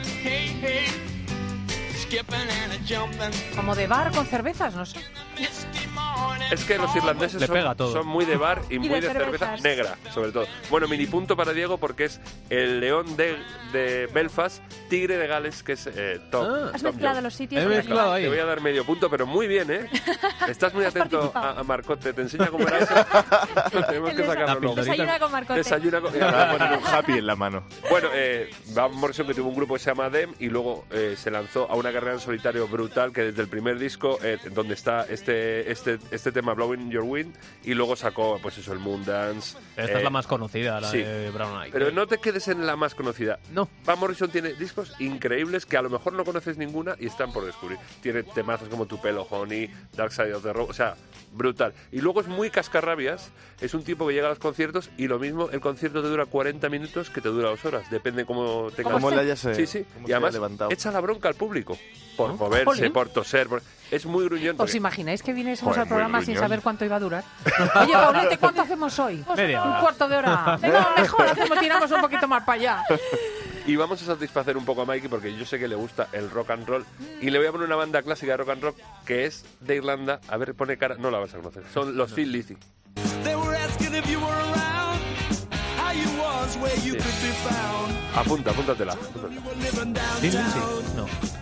D: Como de bar con cervezas, no sé.
J: Es que los irlandeses
I: Le
J: son,
I: pega todo.
J: son muy de bar y, muy
H: de
J: de, cerveza
H: cervezas.
J: negra, sobre todo. Bueno, mini punto para Diego porque es el León de, de Belfast, Tigre de Gales, que es eh, Tom.
I: Ah.
H: Has
J: Tom
H: mezclado
J: Jones.
H: los sitios.
I: He
H: con los
I: mezclado
H: lugares.
J: Te voy a dar medio punto, pero muy bien, ¿eh? Estás muy
H: Has
J: atento
H: participado.
J: a, a Marcote. Te enseña cómo era eso. Tenemos que
H: El
J: sacarlo luego.
I: pildorita.
H: Desayuna con Marcote.
J: Desayuna con...
F: Me va a poner un happy en la mano.
J: Bueno, eh, Van Morrison, que tuvo un grupo que se llama Dem y luego eh, se lanzó a una carrera en solitario brutal que desde el primer disco, eh, donde está este, este, este tema Blowing Your Wind, y luego sacó, pues eso, el Moondance.
I: Esta
J: eh,
I: es la más conocida, la
J: sí.
I: de Brown Eyed.
J: Pero no te quedes en la más conocida.
I: No.
J: Van Morrison tiene discos increíbles que a lo mejor no conoces ninguna y están por descubrir. Tiene temazos como Tu pelo, Honey, Dark Side of the Road, o sea, brutal. Y luego es muy cascarrabias, es un tipo que llega a los conciertos y lo mismo, el concierto te dura cuarenta minutos que te dura dos horas, depende cómo tengas.
F: Cómo le hayas, eh,
J: Sí, sí,
F: cómo
J: y
F: se haya
J: además
F: levantado.
J: echa la bronca al público por
I: ¿No?
J: moverse,
D: Jolín.
J: por toser, por- es muy gruñón.
D: ¿Os
J: porque-
D: imagináis que viniésemos
F: Joder,
D: al programa
F: muy
D: sin
F: gruñón.
D: saber cuánto iba a durar? Oye, Paulete, ¿cuánto hacemos hoy?
I: Media
D: Un
I: hora.
D: cuarto de hora. Venga, mejor, hacemos, tiramos un poquito más para allá.
J: Y vamos a satisfacer un poco a Mikey porque yo sé que le gusta el rock and roll. Y le voy a poner una banda clásica de rock and roll que es de Irlanda. A ver, pone cara. No la vas a conocer. Son los Thin Lizzy. Sí. Apunta, apúntatela. apúntatela.
I: ¿Sí? Sí. No.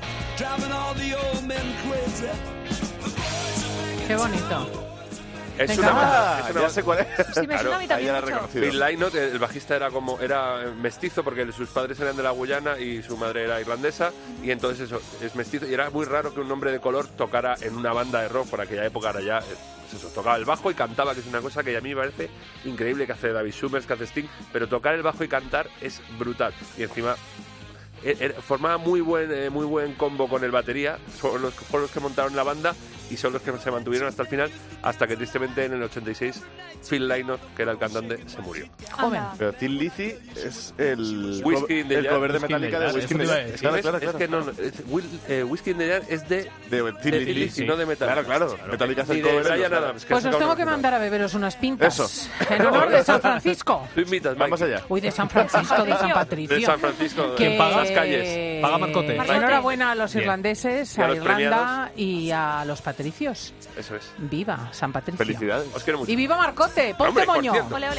D: Qué bonito.
J: Es
D: Venga,
J: una
D: va.
J: banda. Es
F: Ah,
J: una
F: ya sé cuál es.
H: Sí, me suena a mí
F: Ahí
H: también
F: ya la he
H: mucho.
F: reconocido.
J: Phil Lynott, el bajista era como era mestizo porque sus padres eran de la Guyana y su madre era irlandesa y entonces eso es mestizo y era muy raro que un hombre de color tocara en una banda de rock por aquella época. Ahora ya eh, pues eso, tocaba el bajo y cantaba, que es una cosa que a mí me parece increíble, que hace David Summers, que hace Sting, pero tocar el bajo y cantar es brutal y encima eh, eh, formaba muy buen eh, muy buen combo con el batería. Son los, fueron los que montaron la banda y son los que se mantuvieron hasta el final, hasta que tristemente en el ochenta y seis Phil Lynott, que era el cantante, se murió.
D: Joven.
H: Anda.
F: Pero Thin Lizzy es el,
J: Whiskey in the
F: el
J: Jar.
F: cover de
I: Whiskey in the
F: Metallica de
I: Jar,
F: Whiskey
I: eso
F: in
I: te
F: the
I: iba a
F: Jar.
I: decir.
F: Claro,
J: ¿Es?
F: claro,
J: Es
F: claro.
J: que no, no, es Will- eh, Whiskey in the Jar es de,
F: De
J: de
F: Thin
J: Thin
F: Lizzy.
J: Lizzy, no de Metallica.
F: Claro, claro. Metallica hace
J: Ni
F: el
J: de
F: cover. de
J: Bryan
F: los-
J: Adams, que
D: Pues
J: ha
D: os
J: sacado
D: tengo
J: una
D: que
J: original.
D: mandar a beberos unas pintas.
F: Eso.
D: En honor de San Francisco.
J: Tú invitas,
F: Vamos
J: Mikey.
F: allá.
D: Uy, de San Francisco, de San Patricio.
J: De San Francisco,
D: Que-
J: en las calles.
I: Paga Marcote.
H: Marcote.
D: Enhorabuena a los
I: Bien.
D: irlandeses,
J: Y a
D: a
J: los
D: Irlanda y a los patricios.
J: Eso es.
D: Viva San Patricio.
F: Felicidades.
J: Os quiero mucho.
D: Y viva Marcote, ponte
J: Hombre, por
D: moño.
J: cierto.
H: Ole, ole.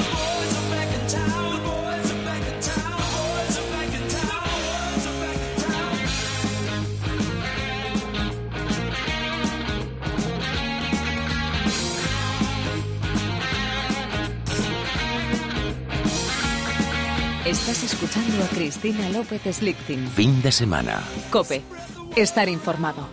A: Estás escuchando a Cristina López Slichting.
L: Fin de semana.
A: Cope. Estar informado.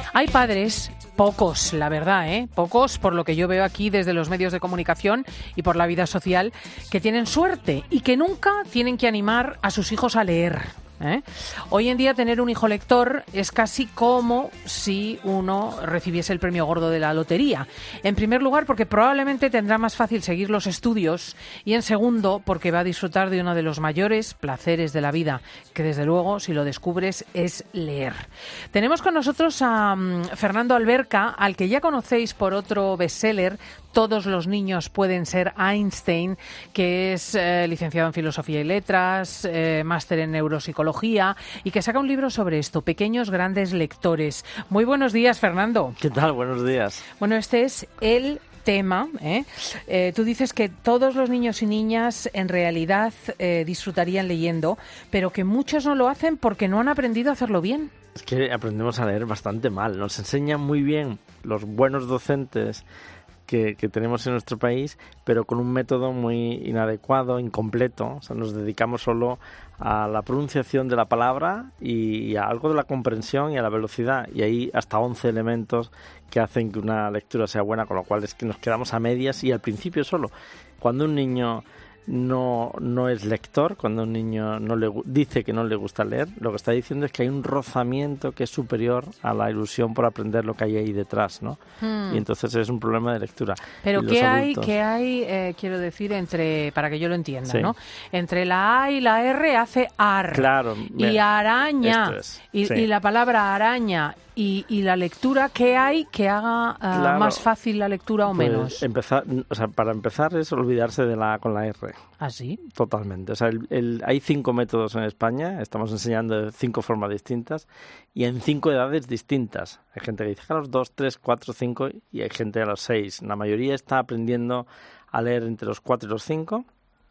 D: Hay padres, pocos, la verdad, ¿eh? Pocos, por lo que yo veo aquí desde los medios de comunicación y por la vida social, que tienen suerte y que nunca tienen que animar a sus hijos a leer. ¿Eh? Hoy en día tener un hijo lector es casi como si uno recibiese el premio gordo de la lotería. En primer lugar, porque probablemente tendrá más fácil seguir los estudios, y en segundo, porque va a disfrutar de uno de los mayores placeres de la vida, que desde luego, si lo descubres, es leer. Tenemos con nosotros a um, Fernando Alberca, al que ya conocéis por otro bestseller, Todos los niños pueden ser Einstein, que es eh, licenciado en Filosofía y Letras, eh, máster en Neuropsicología, y que saca un libro sobre esto, Pequeños Grandes Lectores. Muy buenos días, Fernando.
L: ¿Qué tal? Buenos días.
D: Bueno, este es el tema. ¿eh? Eh, tú dices que todos los niños y niñas en realidad eh, disfrutarían leyendo, pero que muchos no lo hacen porque no han aprendido a hacerlo bien.
L: Es que aprendemos a leer bastante mal. Nos enseñan muy bien los buenos docentes Que, que tenemos en nuestro país, pero con un método muy inadecuado, incompleto. O sea, nos dedicamos solo a la pronunciación de la palabra y, y a algo de la comprensión y a la velocidad. Y hay hasta once elementos que hacen que una lectura sea buena, con lo cual es que nos quedamos a medias y al principio solo. Cuando un niño no, no es lector, cuando un niño no le dice que no le gusta leer, lo que está diciendo es que hay un rozamiento que es superior a la ilusión por aprender lo que hay ahí detrás, ¿no? Hmm. Y entonces es un problema de lectura.
D: Pero ¿qué hay, qué hay eh, quiero decir, entre, para que yo lo entienda, sí. ¿no? Entre la A y la R hace ar.
L: Claro.
D: Y araña.
L: Es,
D: y,
L: sí.
D: y la palabra araña. Y, y la lectura, ¿qué hay que haga uh,
L: claro,
D: más fácil la lectura o
L: pues
D: menos?
L: Empezar, o sea, para empezar es olvidarse de la A con la R.
D: ¿Ah, sí?
L: Totalmente. O sea, el, el, hay cinco métodos en España, estamos enseñando de cinco formas distintas y en cinco edades distintas. Hay gente que dice a los dos, tres, cuatro, cinco y hay gente a los seis. La mayoría está aprendiendo a leer entre los cuatro y los cinco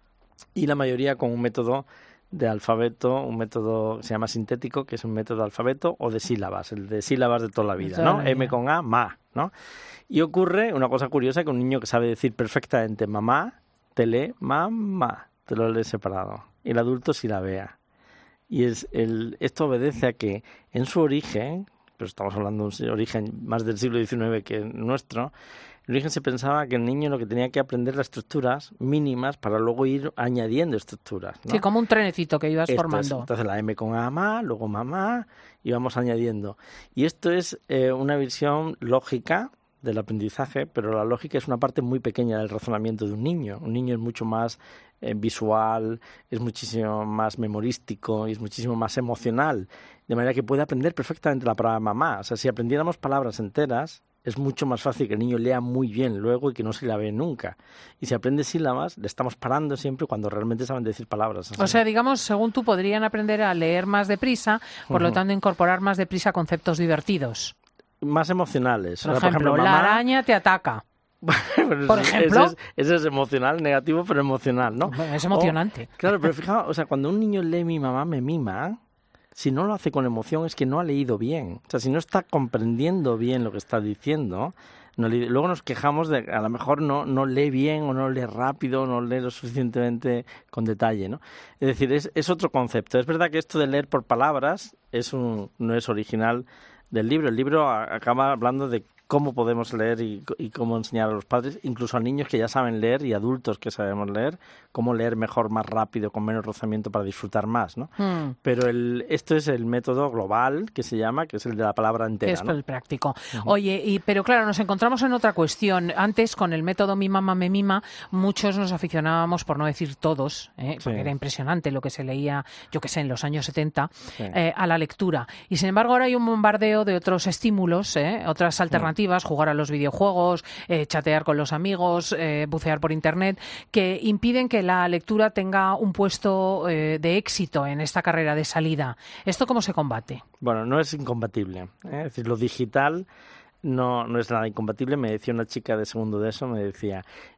L: y la mayoría con un método de alfabeto, un método que se llama sintético, que es un método de alfabeto o de sílabas, el de sílabas de toda la vida, ¿no? M con A, ma, ¿no? Y ocurre una cosa curiosa, que un niño que sabe decir perfectamente mamá, te lee mamá, te lo lee separado. Y el adulto sí la vea. Y es el, esto obedece a que en su origen, pero estamos hablando de un origen más del siglo diecinueve que nuestro, en origen se pensaba que el niño lo que tenía que aprender las estructuras mínimas para luego ir añadiendo estructuras, ¿no?
D: Sí, como un trenecito que ibas
L: esto
D: formando.
L: Es, entonces la M con mamá, luego mamá, y vamos añadiendo. Y esto es eh, una visión lógica del aprendizaje, pero la lógica es una parte muy pequeña del razonamiento de un niño. Un niño es mucho más eh, visual, es muchísimo más memorístico y es muchísimo más emocional, de manera que puede aprender perfectamente la palabra mamá. O sea, si aprendiéramos palabras enteras, es mucho más fácil que el niño lea muy bien luego y que no se la ve nunca. Y si aprende sílabas, le estamos parando siempre cuando realmente saben decir palabras. Así.
D: O sea, digamos, según tú, podrían aprender a leer más deprisa, por uh-huh. lo tanto, incorporar más deprisa conceptos divertidos.
L: Más emocionales.
D: Por,
L: o
D: ejemplo,
L: sea, por ejemplo,
D: la
L: mamá...
D: araña te ataca.
L: Bueno,
D: por ejemplo.
L: Ese es, ese es emocional, negativo, pero emocional, ¿no?
D: Bueno, es emocionante.
L: O, claro, pero fijaos, o sea, cuando un niño lee mi mamá me mima, si no lo hace con emoción es que no ha leído bien. O sea, si no está comprendiendo bien lo que está diciendo, no le, luego nos quejamos de que a lo mejor no, no lee bien o no lee rápido, no lee lo suficientemente con detalle, ¿no? Es decir, es, es otro concepto. Es verdad que esto de leer por palabras es un, no es original del libro. El libro acaba hablando de cómo podemos leer y, y cómo enseñar a los padres, incluso a niños que ya saben leer y adultos que sabemos leer, cómo leer mejor, más rápido, con menos rozamiento para disfrutar más, ¿no? Mm. Pero el, esto es el método global que se llama, que es el de la palabra entera,
D: es
L: ¿no?
D: el práctico. Uh-huh. Oye, y, pero claro, nos encontramos en otra cuestión. Antes, con el método mi mamá me mima, muchos nos aficionábamos, por no decir todos, ¿eh? porque sí. era impresionante lo que se leía, yo que sé, en los años setenta, sí. eh, a la lectura. Y sin embargo, ahora hay un bombardeo de otros estímulos, ¿eh? otras alternativas, sí. jugar a los videojuegos, eh, chatear con los amigos, eh, bucear por internet, que impiden que la lectura tenga un puesto eh, de éxito en esta carrera de salida. ¿Esto cómo se combate?
L: Bueno, no es incompatible, ¿eh? Es decir, lo digital no, no es nada incompatible. Me decía una chica de segundo de eso, me decía,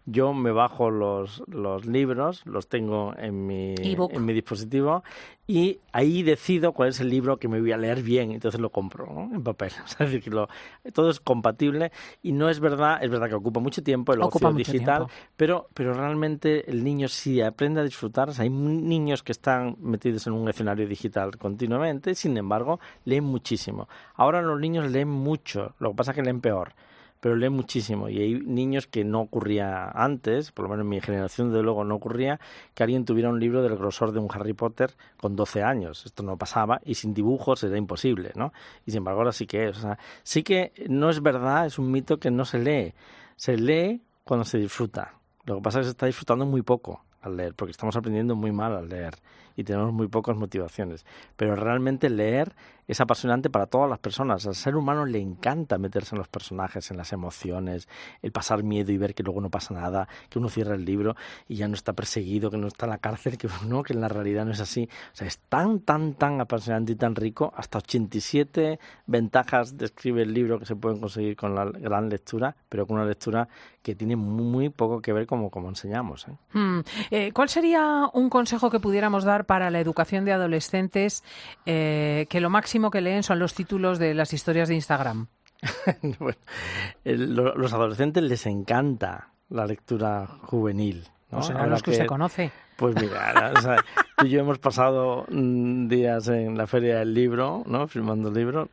L: yo me bajo los, los libros, los tengo en mi, en mi dispositivo y ahí decido cuál es el libro que me voy a leer bien, entonces lo compro, ¿no? En papel. O sea, es decir, que lo, todo es compatible y no es verdad, es verdad que ocupa mucho tiempo el
D: Ocupa
L: ocio
D: mucho
L: digital,
D: tiempo.
L: pero pero realmente el niño sí aprende a disfrutar. O sea, hay niños que están metidos en un escenario digital continuamente, sin embargo, leen muchísimo. Ahora los niños leen mucho, lo que pasa es que leen peor, pero leen muchísimo y hay niños que no ocurría antes, por lo menos en mi generación de luego no ocurría, que alguien tuviera un libro del grosor de un Harry Potter con doce años. Esto no pasaba y sin dibujos era imposible, ¿no? Y sin embargo ahora sí que es. O sea, sí que no es verdad, es un mito que no se lee. Se lee cuando se disfruta. Lo que pasa es que se está disfrutando muy poco al leer, porque estamos aprendiendo muy mal al leer y tenemos muy pocas motivaciones. Pero realmente leer es apasionante para todas las personas. Al ser humano le encanta meterse en los personajes, en las emociones, el pasar miedo y ver que luego no pasa nada, que uno cierra el libro y ya no está perseguido, que no está en la cárcel, que no, que en la realidad no es así. O sea, es tan, tan, tan apasionante y tan rico. Hasta ochenta y siete ventajas describe el libro que se pueden conseguir con la gran lectura, pero con una lectura que tiene muy poco que ver como, como enseñamos, ¿eh?
D: Hmm. Eh, ¿Cuál sería un consejo que pudiéramos dar para la educación de adolescentes eh, que lo máximo que leen son los títulos de las historias de Instagram?
L: Bueno, el, lo, los adolescentes les encanta la lectura juvenil, ¿no?
D: O serán
L: Ahora
D: los que usted conoce.
L: Pues mira, o sea, tú y yo hemos pasado mm, días en la Feria del Libro, ¿no? Firmando libros.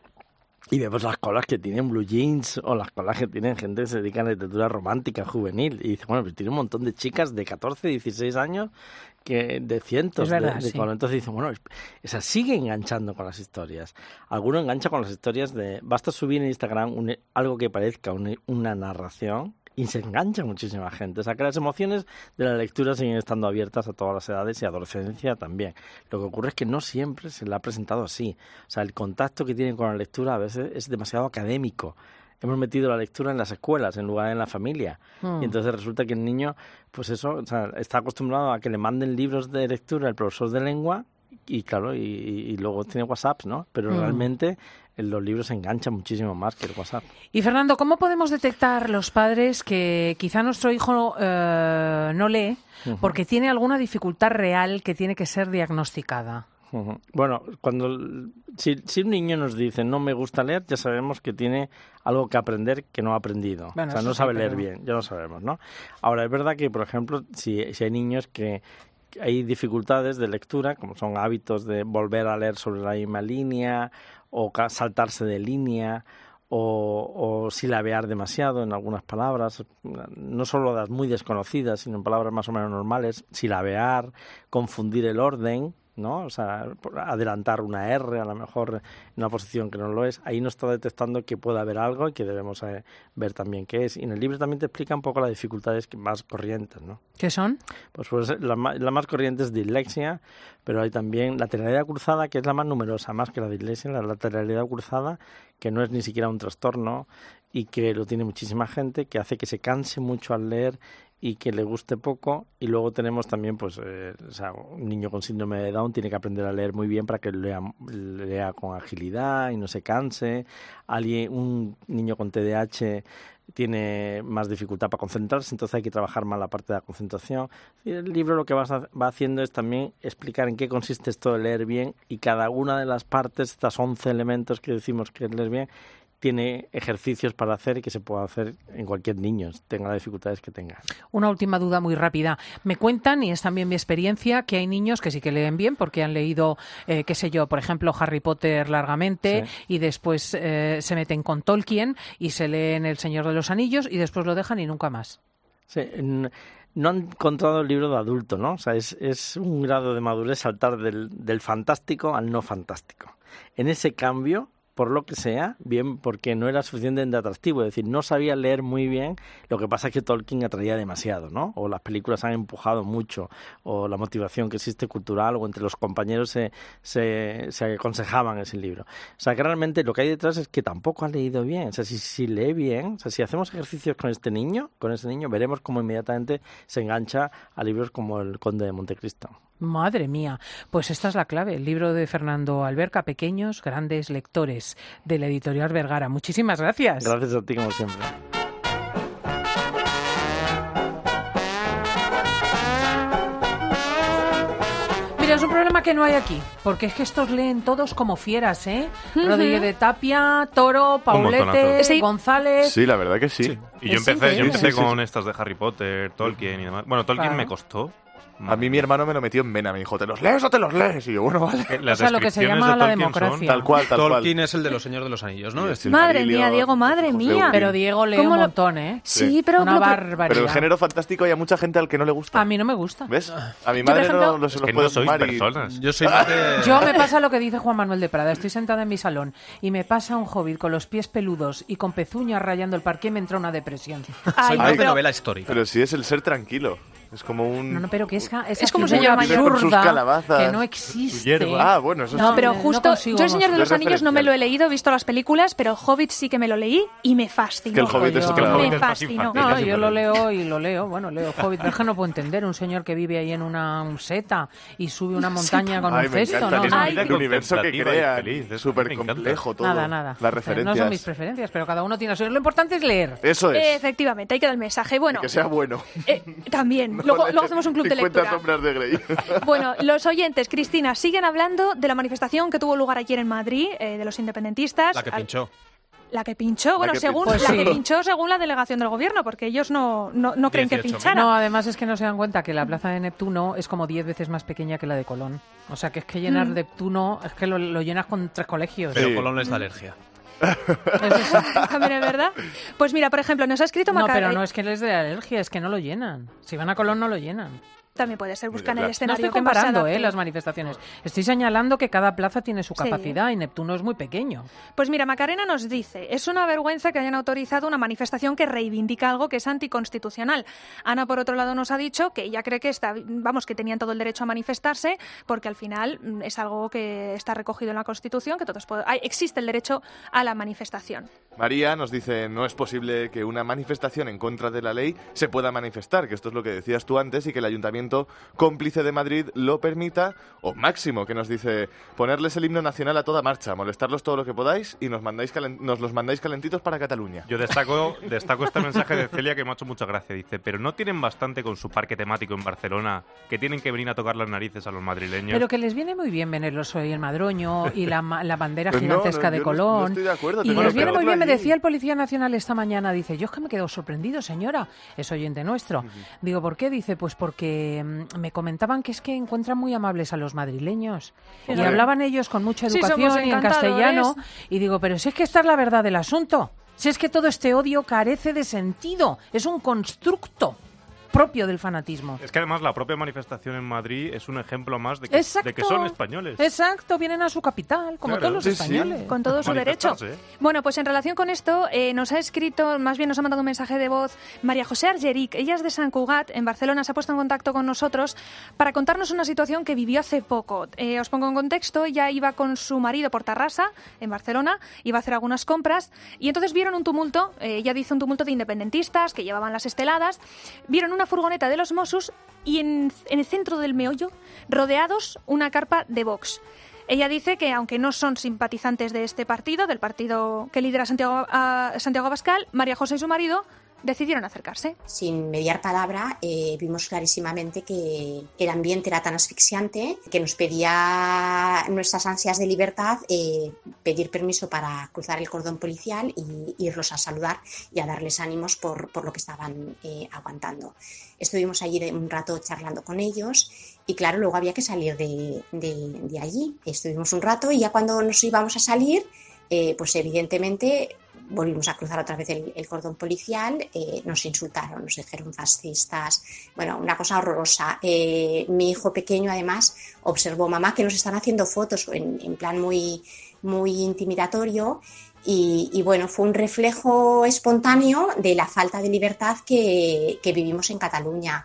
L: Y vemos las colas que tienen Blue Jeans o las colas que tienen gente que se dedica a la literatura romántica juvenil. Y dice, bueno, pues tiene un montón de chicas de catorce, dieciséis años, que de cientos
D: es verdad,
L: de, de
D: sí.
L: colas. Entonces dice, bueno, esa sigue enganchando con las historias. Alguno engancha con las historias de, basta subir en Instagram un, algo que parezca una, una narración y se engancha muchísima gente. O sea, que las emociones de la lectura siguen estando abiertas a todas las edades y adolescencia también. Lo que ocurre es que no siempre se le ha presentado así. O sea, el contacto que tienen con la lectura a veces es demasiado académico. Hemos metido la lectura en las escuelas en lugar de en la familia. Mm. Y entonces resulta que el niño, pues eso, o sea, está acostumbrado a que le manden libros de lectura el profesor de lengua y claro, y, y luego tiene WhatsApp, ¿no? Pero mm. realmente los libros se enganchan muchísimo más que el WhatsApp.
D: Y Fernando, ¿cómo podemos detectar los padres que quizá nuestro hijo eh, no lee uh-huh. porque tiene alguna dificultad real que tiene que ser diagnosticada?
L: Uh-huh. Bueno, cuando si, si un niño nos dice no me gusta leer, ya sabemos que tiene algo que aprender que no ha aprendido. Bueno, o sea, no sabe sí, leer pero... bien, ya lo sabemos, ¿no? Ahora, es verdad que, por ejemplo, si, si hay niños que hay dificultades de lectura, como son hábitos de volver a leer sobre la misma línea o saltarse de línea o, o silabear demasiado en algunas palabras, no solo las muy desconocidas, sino en palabras más o menos normales, silabear, confundir el orden, ¿no? O sea, adelantar una R a lo mejor en una posición que no lo es, ahí nos está detectando que puede haber algo y que debemos eh, ver también qué es. Y en el libro también te explica un poco las dificultades más corrientes, ¿no?
D: ¿Qué son?
L: Pues, pues la, la más corriente es dislexia, pero hay también lateralidad cruzada, que es la más numerosa, más que la dislexia, la lateralidad cruzada, que no es ni siquiera un trastorno y que lo tiene muchísima gente, que hace que se canse mucho al leer y que le guste poco. Y luego tenemos también, pues, eh, o sea, un niño con síndrome de Down tiene que aprender a leer muy bien para que lea, lea con agilidad y no se canse. Alguien, un niño con T D A H tiene más dificultad para concentrarse, entonces hay que trabajar más la parte de la concentración. Y el libro lo que va, va haciendo es también explicar en qué consiste esto de leer bien y cada una de las partes, estas once elementos que decimos que es leer bien, tiene ejercicios para hacer y que se puede hacer en cualquier niño, tenga las dificultades que tenga.
D: Una última duda muy rápida. Me cuentan, y es también mi experiencia, que hay niños que sí que leen bien porque han leído, eh, qué sé yo, por ejemplo, Harry Potter largamente sí. y después eh, se meten con Tolkien y se leen El Señor de los Anillos y después lo dejan y nunca más.
L: Sí, no han encontrado el libro de adulto, ¿no? O sea, es, es un grado de madurez saltar del, del fantástico al no fantástico. En ese cambio, por lo que sea, bien porque no era suficientemente atractivo, es decir, no sabía leer muy bien, lo que pasa es que Tolkien atraía demasiado, ¿no? O las películas han empujado mucho, o la motivación que existe cultural, o entre los compañeros se, se, se aconsejaban ese libro. O sea, que realmente lo que hay detrás es que tampoco ha leído bien. O sea, si, si lee bien, o sea, si hacemos ejercicios con este niño, con ese niño, veremos cómo inmediatamente se engancha a libros como El Conde de Montecristo.
D: Madre mía, pues esta es la clave, el libro de Fernando Alberca, Pequeños, Grandes Lectores, de la editorial Vergara. Muchísimas gracias.
L: Gracias a ti, como siempre.
D: Mira, es un problema que no hay aquí, porque es que estos leen todos como fieras, ¿eh?
H: Ujú.
D: Rodríguez de Tapia, Toro, Paulete,
G: montonazo.
H: Sí.
D: González...
F: Sí, la verdad que sí.
G: Y yo
D: Es
G: empecé, yo
D: increíble.
G: empecé
F: Sí, sí,
G: con
F: sí.
G: estas de Harry Potter, Tolkien y demás. Bueno, Tolkien
D: Claro.
G: me costó.
F: A mí mi hermano me lo metió en vena, me dijo, ¿te los lees o te los lees? Y yo, bueno, vale.
G: Eh, Las
D: O sea, lo que se
G: descripciones
D: llama
G: de
D: la
G: Tolkien son-
D: democracia.
F: Tal cual, tal
I: Tolkien
F: cual.
I: es el de los Señores de los Anillos, ¿no?
F: Sí,
I: Este-
F: el
H: Madre
F: Silmarillion,
H: mía, Diego, madre
F: hijos de
H: mía.
F: Hurin.
D: Pero Diego lee
H: ¿Cómo
D: un
H: lo-
D: montón, ¿eh?
H: Sí, pero...
D: Una
H: lo que-
D: barbaridad.
F: Pero el género fantástico hay a mucha gente al que no le gusta.
D: A mí no me gusta.
F: ¿Ves? A mi
H: por
F: madre
H: ejemplo-
F: no, no se
G: Es
F: los
G: que
F: puede
G: no sois
F: fumar y...
G: personas.
I: Yo soy más de...
D: Yo me pasa lo que dice Juan Manuel de Prada. Estoy sentada en mi salón y me pasa un hobbit con los pies peludos y con pezuñas rayando el parqué y me entra una depresión.
H: Ay,
I: soy
H: no,
I: más de
H: pero-
I: novela histórica.
F: Pero sí es el ser tranquilo. Es como un...
D: No, no, pero que es, esa
H: Es como un
D: figura
H: señor mayor.
F: Con sus
D: absurda
F: calabazas,
D: que no
F: su
D: existe.
F: hierba. Ah, bueno, eso
H: No,
F: sí.
H: pero
D: no
H: justo,
D: consigo
H: yo el Señor de
F: no
H: los
F: es
H: Anillos no me
F: referencial.
H: lo he leído, he visto las películas, pero Hobbit sí que me lo leí y me fascinó.
F: Que el Hobbit es
D: Yo-
F: otra-
G: el Hobbit
H: Me
G: es más
H: fascinó.
G: infantil,
D: No,
G: es
D: yo lo
G: diferente.
D: leo y lo leo. Bueno, leo Hobbit, pero es que no puedo entender un señor que vive ahí en una seta y sube una montaña con
F: Ay,
D: un
F: me
D: cesto.
F: encanta
D: No,
F: que
D: no.
F: es
H: Ay.
F: el universo que
G: Contemplativa y
F: crea.
G: feliz, eso
F: Es súper
G: me encanta.
F: complejo todo.
D: Nada, nada.
F: Las referencias.
D: No son mis preferencias, pero cada uno tiene las suyas. Lo importante es leer.
F: Eso es.
H: Efectivamente, hay que dar el mensaje. Bueno,
F: Que sea bueno.
H: eh, también.
F: No
H: luego,
F: vale
H: luego hacemos un club de
F: cincuenta
H: lectura.
F: sombras de Grey.
H: Bueno, los oyentes, Cristina, siguen hablando de la manifestación que tuvo lugar ayer en Madrid, eh, de los independentistas.
I: La que
H: Al-
I: pinchó.
H: La que pinchó, bueno,
F: que
H: según
D: pinchó.
H: la
D: Pues
H: que
D: sí.
H: pinchó según la delegación del gobierno, porque ellos no, no, no creen que
I: dieciocho mil.
H: pinchara.
D: No, además es que no se dan cuenta que la plaza de Neptuno es como diez veces más pequeña que la de Colón. O sea, que es que llenar
H: Mm.
D: Neptuno, es que lo, lo llenas con tres colegios.
I: Pero
F: Sí.
I: Colón les da alergia.
D: Eso sí.
H: También es verdad. Pues mira, por ejemplo, nos ha escrito
D: No,
H: Maca-
D: pero no es que les dé alergia, es que no lo llenan. Si van a Colón, no lo llenan.
H: También puede ser, buscan
F: Mira,
H: el
F: no
D: No
H: escenario
D: estoy
H: que más se
D: comparando
H: adapte.
D: eh, las manifestaciones. Estoy señalando que cada plaza tiene su
H: Sí.
D: capacidad y Neptuno es muy pequeño.
H: Pues mira, Macarena nos dice, es una vergüenza que hayan autorizado una manifestación que reivindica algo que es anticonstitucional. Ana, por otro lado, nos ha dicho que ella cree que está, vamos, que tenían todo el derecho a manifestarse, porque al final mm, es algo que está recogido en la Constitución, que todos pod- hay- existe el derecho a la manifestación.
F: María nos dice, no es posible que una manifestación en contra de la ley se pueda manifestar, que esto es lo que decías tú antes, y que el Ayuntamiento cómplice de Madrid lo permita, o máximo, que nos dice, ponerles el himno nacional a toda marcha, molestarlos todo lo que podáis y nos, mandáis calen- nos los mandáis calentitos para Cataluña.
G: Yo destaco, destaco este mensaje de Celia que me ha hecho mucha gracia. Dice, pero no tienen bastante con su parque temático en Barcelona, que tienen que venir a tocar las narices a los madrileños.
D: Pero que les viene muy bien venirlos hoy el Madroño y la, ma- la bandera
F: Pues no,
D: gigantesca
F: no,
D: de
F: yo no- no
D: Colón.
F: estoy de acuerdo,
D: y
F: tengo-
D: les
F: Bueno,
D: viene
F: pero
D: muy bien, me
F: otro allí.
D: decía el Policía Nacional esta mañana, dice, yo es que me quedo sorprendido, señora, es oyente nuestro. Digo, ¿por qué? Dice, pues porque mm, me comentaban que es que encuentran muy amables a los madrileños. Y
H: Hombre.
D: hablaban ellos con mucha
H: Sí,
D: educación
H: somos
D: y en
H: encantadores.
D: castellano. Y digo, pero si es que esta es la verdad del asunto. Si es que todo este odio carece de sentido. Es un constructo propio del fanatismo.
G: Es que además la propia manifestación en Madrid es un ejemplo más de que,
D: Exacto.
G: de que son españoles.
D: Exacto, vienen a su capital, como
G: Claro.
D: todos los
F: Sí, sí.
D: españoles.
H: Con todo su derecho.
G: Manifestarse, ¿eh?
H: Bueno, pues en relación con esto, eh, nos ha escrito, más bien nos ha mandado un mensaje de voz María José Argeric. Ella es de Sant Cugat, en Barcelona, se ha puesto en contacto con nosotros para contarnos una situación que vivió hace poco. Eh, os pongo en contexto, ella iba con su marido por Tarrasa, en Barcelona, iba a hacer algunas compras y entonces vieron un tumulto, eh, ella dice un tumulto de independentistas que llevaban las esteladas, vieron una furgoneta de los Mossos y en, en el centro del meollo, rodeados, una carpa de Vox. Ella dice que, aunque no son simpatizantes de este partido, del partido que lidera Santiago, a Santiago Abascal, María José y su marido decidieron acercarse.
M: Sin mediar palabra, eh, vimos clarísimamente que el ambiente era tan asfixiante que nos pedía nuestras ansias de libertad eh, pedir permiso para cruzar el cordón policial y irlos a saludar y a darles ánimos por, por lo que estaban eh, aguantando. Estuvimos allí de un rato charlando con ellos y claro, luego había que salir de, de, de allí. Estuvimos un rato y ya cuando nos íbamos a salir, eh, pues evidentemente volvimos a cruzar otra vez el, el cordón policial, eh, nos insultaron, nos dijeron fascistas, bueno, una cosa horrorosa. Eh, mi hijo pequeño además observó, mamá, que nos están haciendo fotos en, en plan muy, muy intimidatorio y, y bueno, fue un reflejo espontáneo de la falta de libertad que, que vivimos en Cataluña.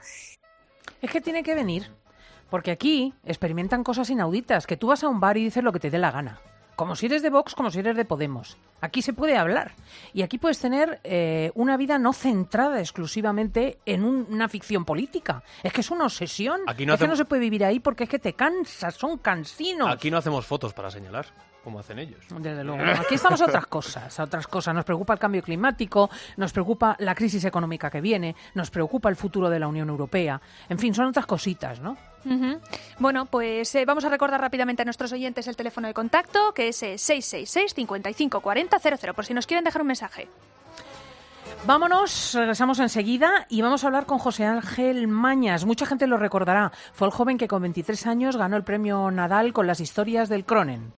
D: Es que tiene que venir, porque aquí experimentan cosas inauditas, que tú vas a un bar y dices lo que te dé la gana. Como si eres de Vox, como si eres de Podemos. Aquí se puede hablar y aquí puedes tener eh, una vida no centrada exclusivamente en un- una ficción política. Es que es una obsesión.
I: Aquí no
D: es que
I: hacemos-
D: no se puede vivir ahí porque es que te cansas, son cansinos.
I: Aquí no hacemos fotos para señalar, como hacen ellos.
D: Desde luego. Aquí estamos a otras cosas, a otras cosas. Nos preocupa el cambio climático, nos preocupa la crisis económica que viene, nos preocupa el futuro de la Unión Europea. En fin, son otras cositas, ¿no?
H: Ujú. Bueno, pues eh, vamos a recordar rápidamente a nuestros oyentes el teléfono de contacto, que es eh, seis seis seis, cinco cinco cuatro cero cero cero, por si nos quieren dejar un mensaje.
D: Vámonos, regresamos enseguida y vamos a hablar con José Ángel Mañas. Mucha gente lo recordará. Fue el joven que con veintitrés años ganó el premio Nadal con las historias del Cronen.